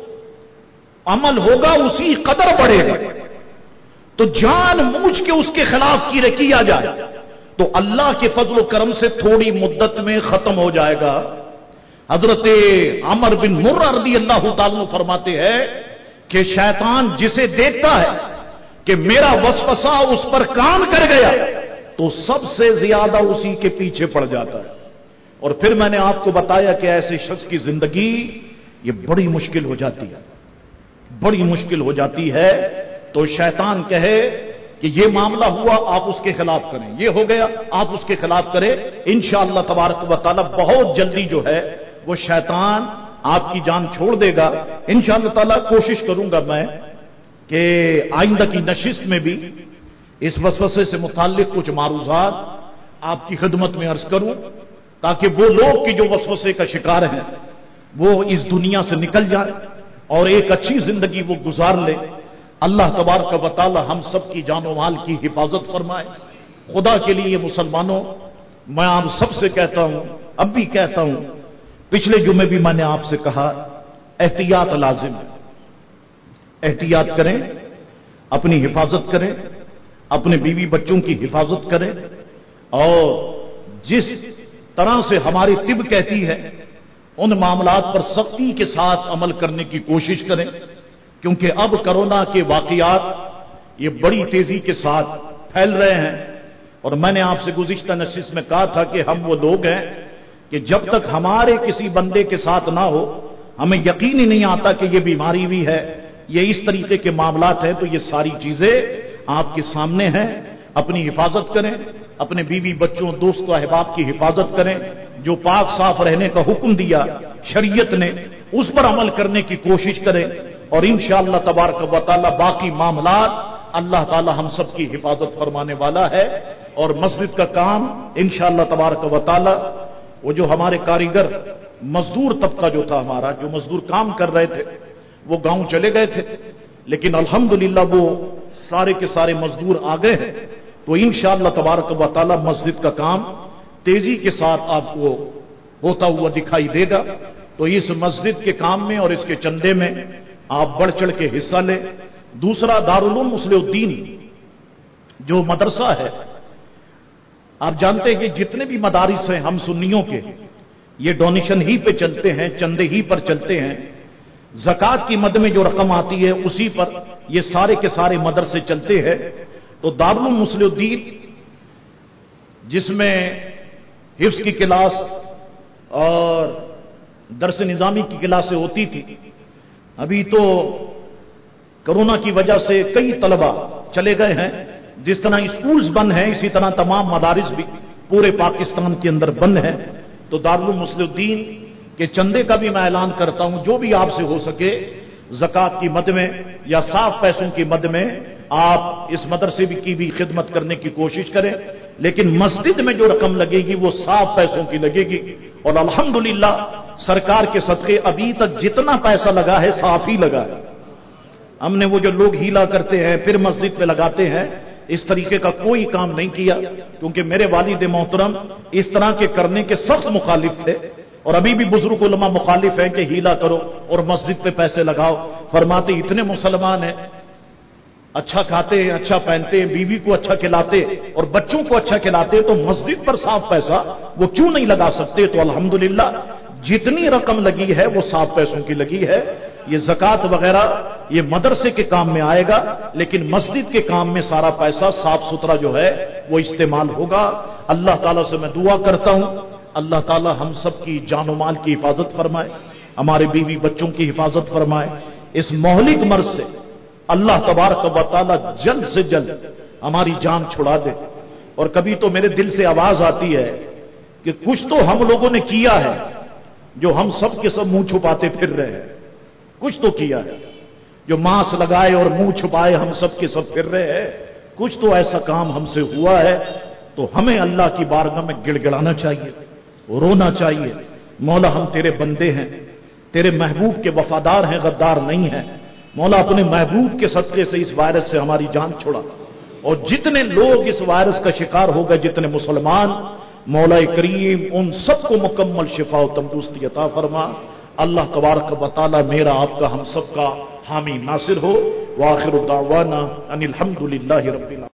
عمل ہوگا اسی قدر بڑھے گا. تو جان بوجھ کے اس کے خلاف کیا جائے تو اللہ کے فضل و کرم سے تھوڑی مدت میں ختم ہو جائے گا۔ حضرت عمر بن مرہ رضی اللہ تعالیٰ فرماتے ہیں کہ شیطان جسے دیکھتا ہے کہ میرا وسوسہ اس پر کام کر گیا تو سب سے زیادہ اسی کے پیچھے پڑ جاتا ہے۔ اور پھر میں نے آپ کو بتایا کہ ایسے شخص کی زندگی یہ بڑی مشکل ہو جاتی ہے، بڑی مشکل ہو جاتی ہے۔ تو شیطان کہے کہ یہ معاملہ ہوا آپ اس کے خلاف کریں، یہ ہو گیا آپ اس کے خلاف کریں، انشاءاللہ تبارک و تعالی بہت جلدی جو ہے وہ شیطان آپ کی جان چھوڑ دے گا۔ انشاءاللہ تعالی کوشش کروں گا میں کہ آئندہ کی نشست میں بھی اس وسوسے سے متعلق کچھ معروضات آپ کی خدمت میں عرض کروں، تاکہ وہ لوگ کی جو وسوسے کا شکار ہیں وہ اس دنیا سے نکل جائیں اور ایک اچھی زندگی وہ گزار لے۔ اللہ تبارک و تعالی ہم سب کی جان و مال کی حفاظت فرمائے۔ خدا کے لیے مسلمانوں، میں آپ سب سے کہتا ہوں، اب بھی کہتا ہوں، پچھلے جمعے بھی میں نے آپ سے کہا، احتیاط لازم ہے، احتیاط کریں، اپنی حفاظت کریں، اپنے بیوی بچوں کی حفاظت کریں، اور جس طرح سے ہماری طب کہتی ہے ان معاملات پر سختی کے ساتھ عمل کرنے کی کوشش کریں، کیونکہ اب کرونا کے واقعات یہ بڑی تیزی کے ساتھ پھیل رہے ہیں۔ اور میں نے آپ سے گزشتہ نشست میں کہا تھا کہ ہم وہ لوگ ہیں کہ جب تک ہمارے کسی بندے کے ساتھ نہ ہو ہمیں یقین ہی نہیں آتا کہ یہ بیماری بھی ہے، یہ اس طریقے کے معاملات ہیں۔ تو یہ ساری چیزیں آپ کے سامنے ہیں، اپنی حفاظت کریں، اپنے بیوی بچوں دوست و احباب کی حفاظت کریں، جو پاک صاف رہنے کا حکم دیا شریعت نے اس پر عمل کرنے کی کوشش کریں، اور انشاءاللہ تبارک و تعالی باقی معاملات اللہ تعالی ہم سب کی حفاظت فرمانے والا ہے۔ اور مسجد کا کام انشاءاللہ تبارک و تعالی وہ جو ہمارے کاریگر مزدور طبقہ جو تھا ہمارا، جو مزدور کام کر رہے تھے وہ گاؤں چلے گئے تھے، لیکن الحمدللہ وہ سارے کے سارے مزدور آ گئے ہیں۔ تو انشاءاللہ تبارک و تعالی مسجد کا کام تیزی کے ساتھ آپ کو ہوتا ہوا دکھائی دے گا۔ تو اس مسجد کے کام میں اور اس کے چندے میں آپ بڑھ چڑھ کے حصہ لیں۔ دوسرا، دارالعلوم مصلح الدین جو مدرسہ ہے، آپ جانتے ہیں کہ جتنے بھی مدارس ہیں ہم سنیوں کے، یہ ڈونیشن ہی پہ چلتے ہیں، چندے ہی پر چلتے ہیں، زکوٰۃ کی مد میں جو رقم آتی ہے اسی پر یہ سارے کے سارے مدرسے چلتے ہیں۔ تو دارالعلوم مصلح الدین جس میں حفظ کی کلاس اور درس نظامی کی کلاسیں ہوتی تھی، ابھی تو کرونا کی وجہ سے کئی طلبہ چلے گئے ہیں۔ جس طرح اسکولز بند ہیں اسی طرح تمام مدارس بھی پورے پاکستان کے اندر بند ہیں۔ تو دارالعلوم مصلح الدین کے چندے کا بھی میں اعلان کرتا ہوں، جو بھی آپ سے ہو سکے زکوٰۃ کی مد میں یا صاف پیسوں کی مد میں آپ اس مدرسے کی بھی خدمت کرنے کی کوشش کریں، لیکن مسجد میں جو رقم لگے گی وہ صاف پیسوں کی لگے گی۔ اور الحمدللہ سرکار کے صدقے ابھی تک جتنا پیسہ لگا ہے صاف ہی لگا ہے۔ ہم نے وہ جو لوگ ہیلا کرتے ہیں پھر مسجد پہ لگاتے ہیں، اس طریقے کا کوئی کام نہیں کیا، کیونکہ میرے والد محترم اس طرح کے کرنے کے سخت مخالف تھے، اور ابھی بھی بزرگ علماء مخالف ہیں کہ ہیلا کرو اور مسجد پہ پیسے لگاؤ۔ فرماتے اتنے مسلمان ہیں، اچھا کھاتے ہیں، اچھا پہنتے ہیں، بیوی کو اچھا کھلاتے اور بچوں کو اچھا کھلاتے، تو مسجد پر صاف پیسہ وہ کیوں نہیں لگا سکتے؟ تو الحمدللہ جتنی رقم لگی ہے وہ صاف پیسوں کی لگی ہے۔ یہ زکوٰۃ وغیرہ یہ مدرسے کے کام میں آئے گا، لیکن مسجد کے کام میں سارا پیسہ صاف ستھرا جو ہے وہ استعمال ہوگا۔ اللہ تعالیٰ سے میں دعا کرتا ہوں اللہ تعالیٰ ہم سب کی جان و مال کی حفاظت فرمائے، ہمارے بیوی بچوں کی حفاظت فرمائے، اس مہلک مرض سے اللہ تبارک و تعالیٰ جلد سے جلد ہماری جان چھڑا دے۔ اور کبھی تو میرے دل سے آواز آتی ہے کہ کچھ تو ہم لوگوں نے کیا ہے جو ہم سب کے سب منہ چھپاتے پھر رہے ہیں، کچھ تو کیا ہے جو ماسک لگائے اور منہ چھپائے ہم سب کے سب پھر رہے ہیں، کچھ تو ایسا کام ہم سے ہوا ہے۔ تو ہمیں اللہ کی بارگاہ میں گڑ گڑانا چاہیے، رونا چاہیے، مولا ہم تیرے بندے ہیں، تیرے محبوب کے وفادار ہیں، غدار نہیں ہیں، مولا اپنے محبوب کے صدقے سے اس وائرس سے ہماری جان چھڑا، اور جتنے لوگ اس وائرس کا شکار ہو گئے، جتنے مسلمان، مولا کریم ان سب کو مکمل شفا و تندرستی عطا فرما۔ اللہ تبارک و تعالی میرا آپ کا ہم سب کا حامی ناصر ہو۔ وآخر دعوانا ان الحمد للہ رب العالمین۔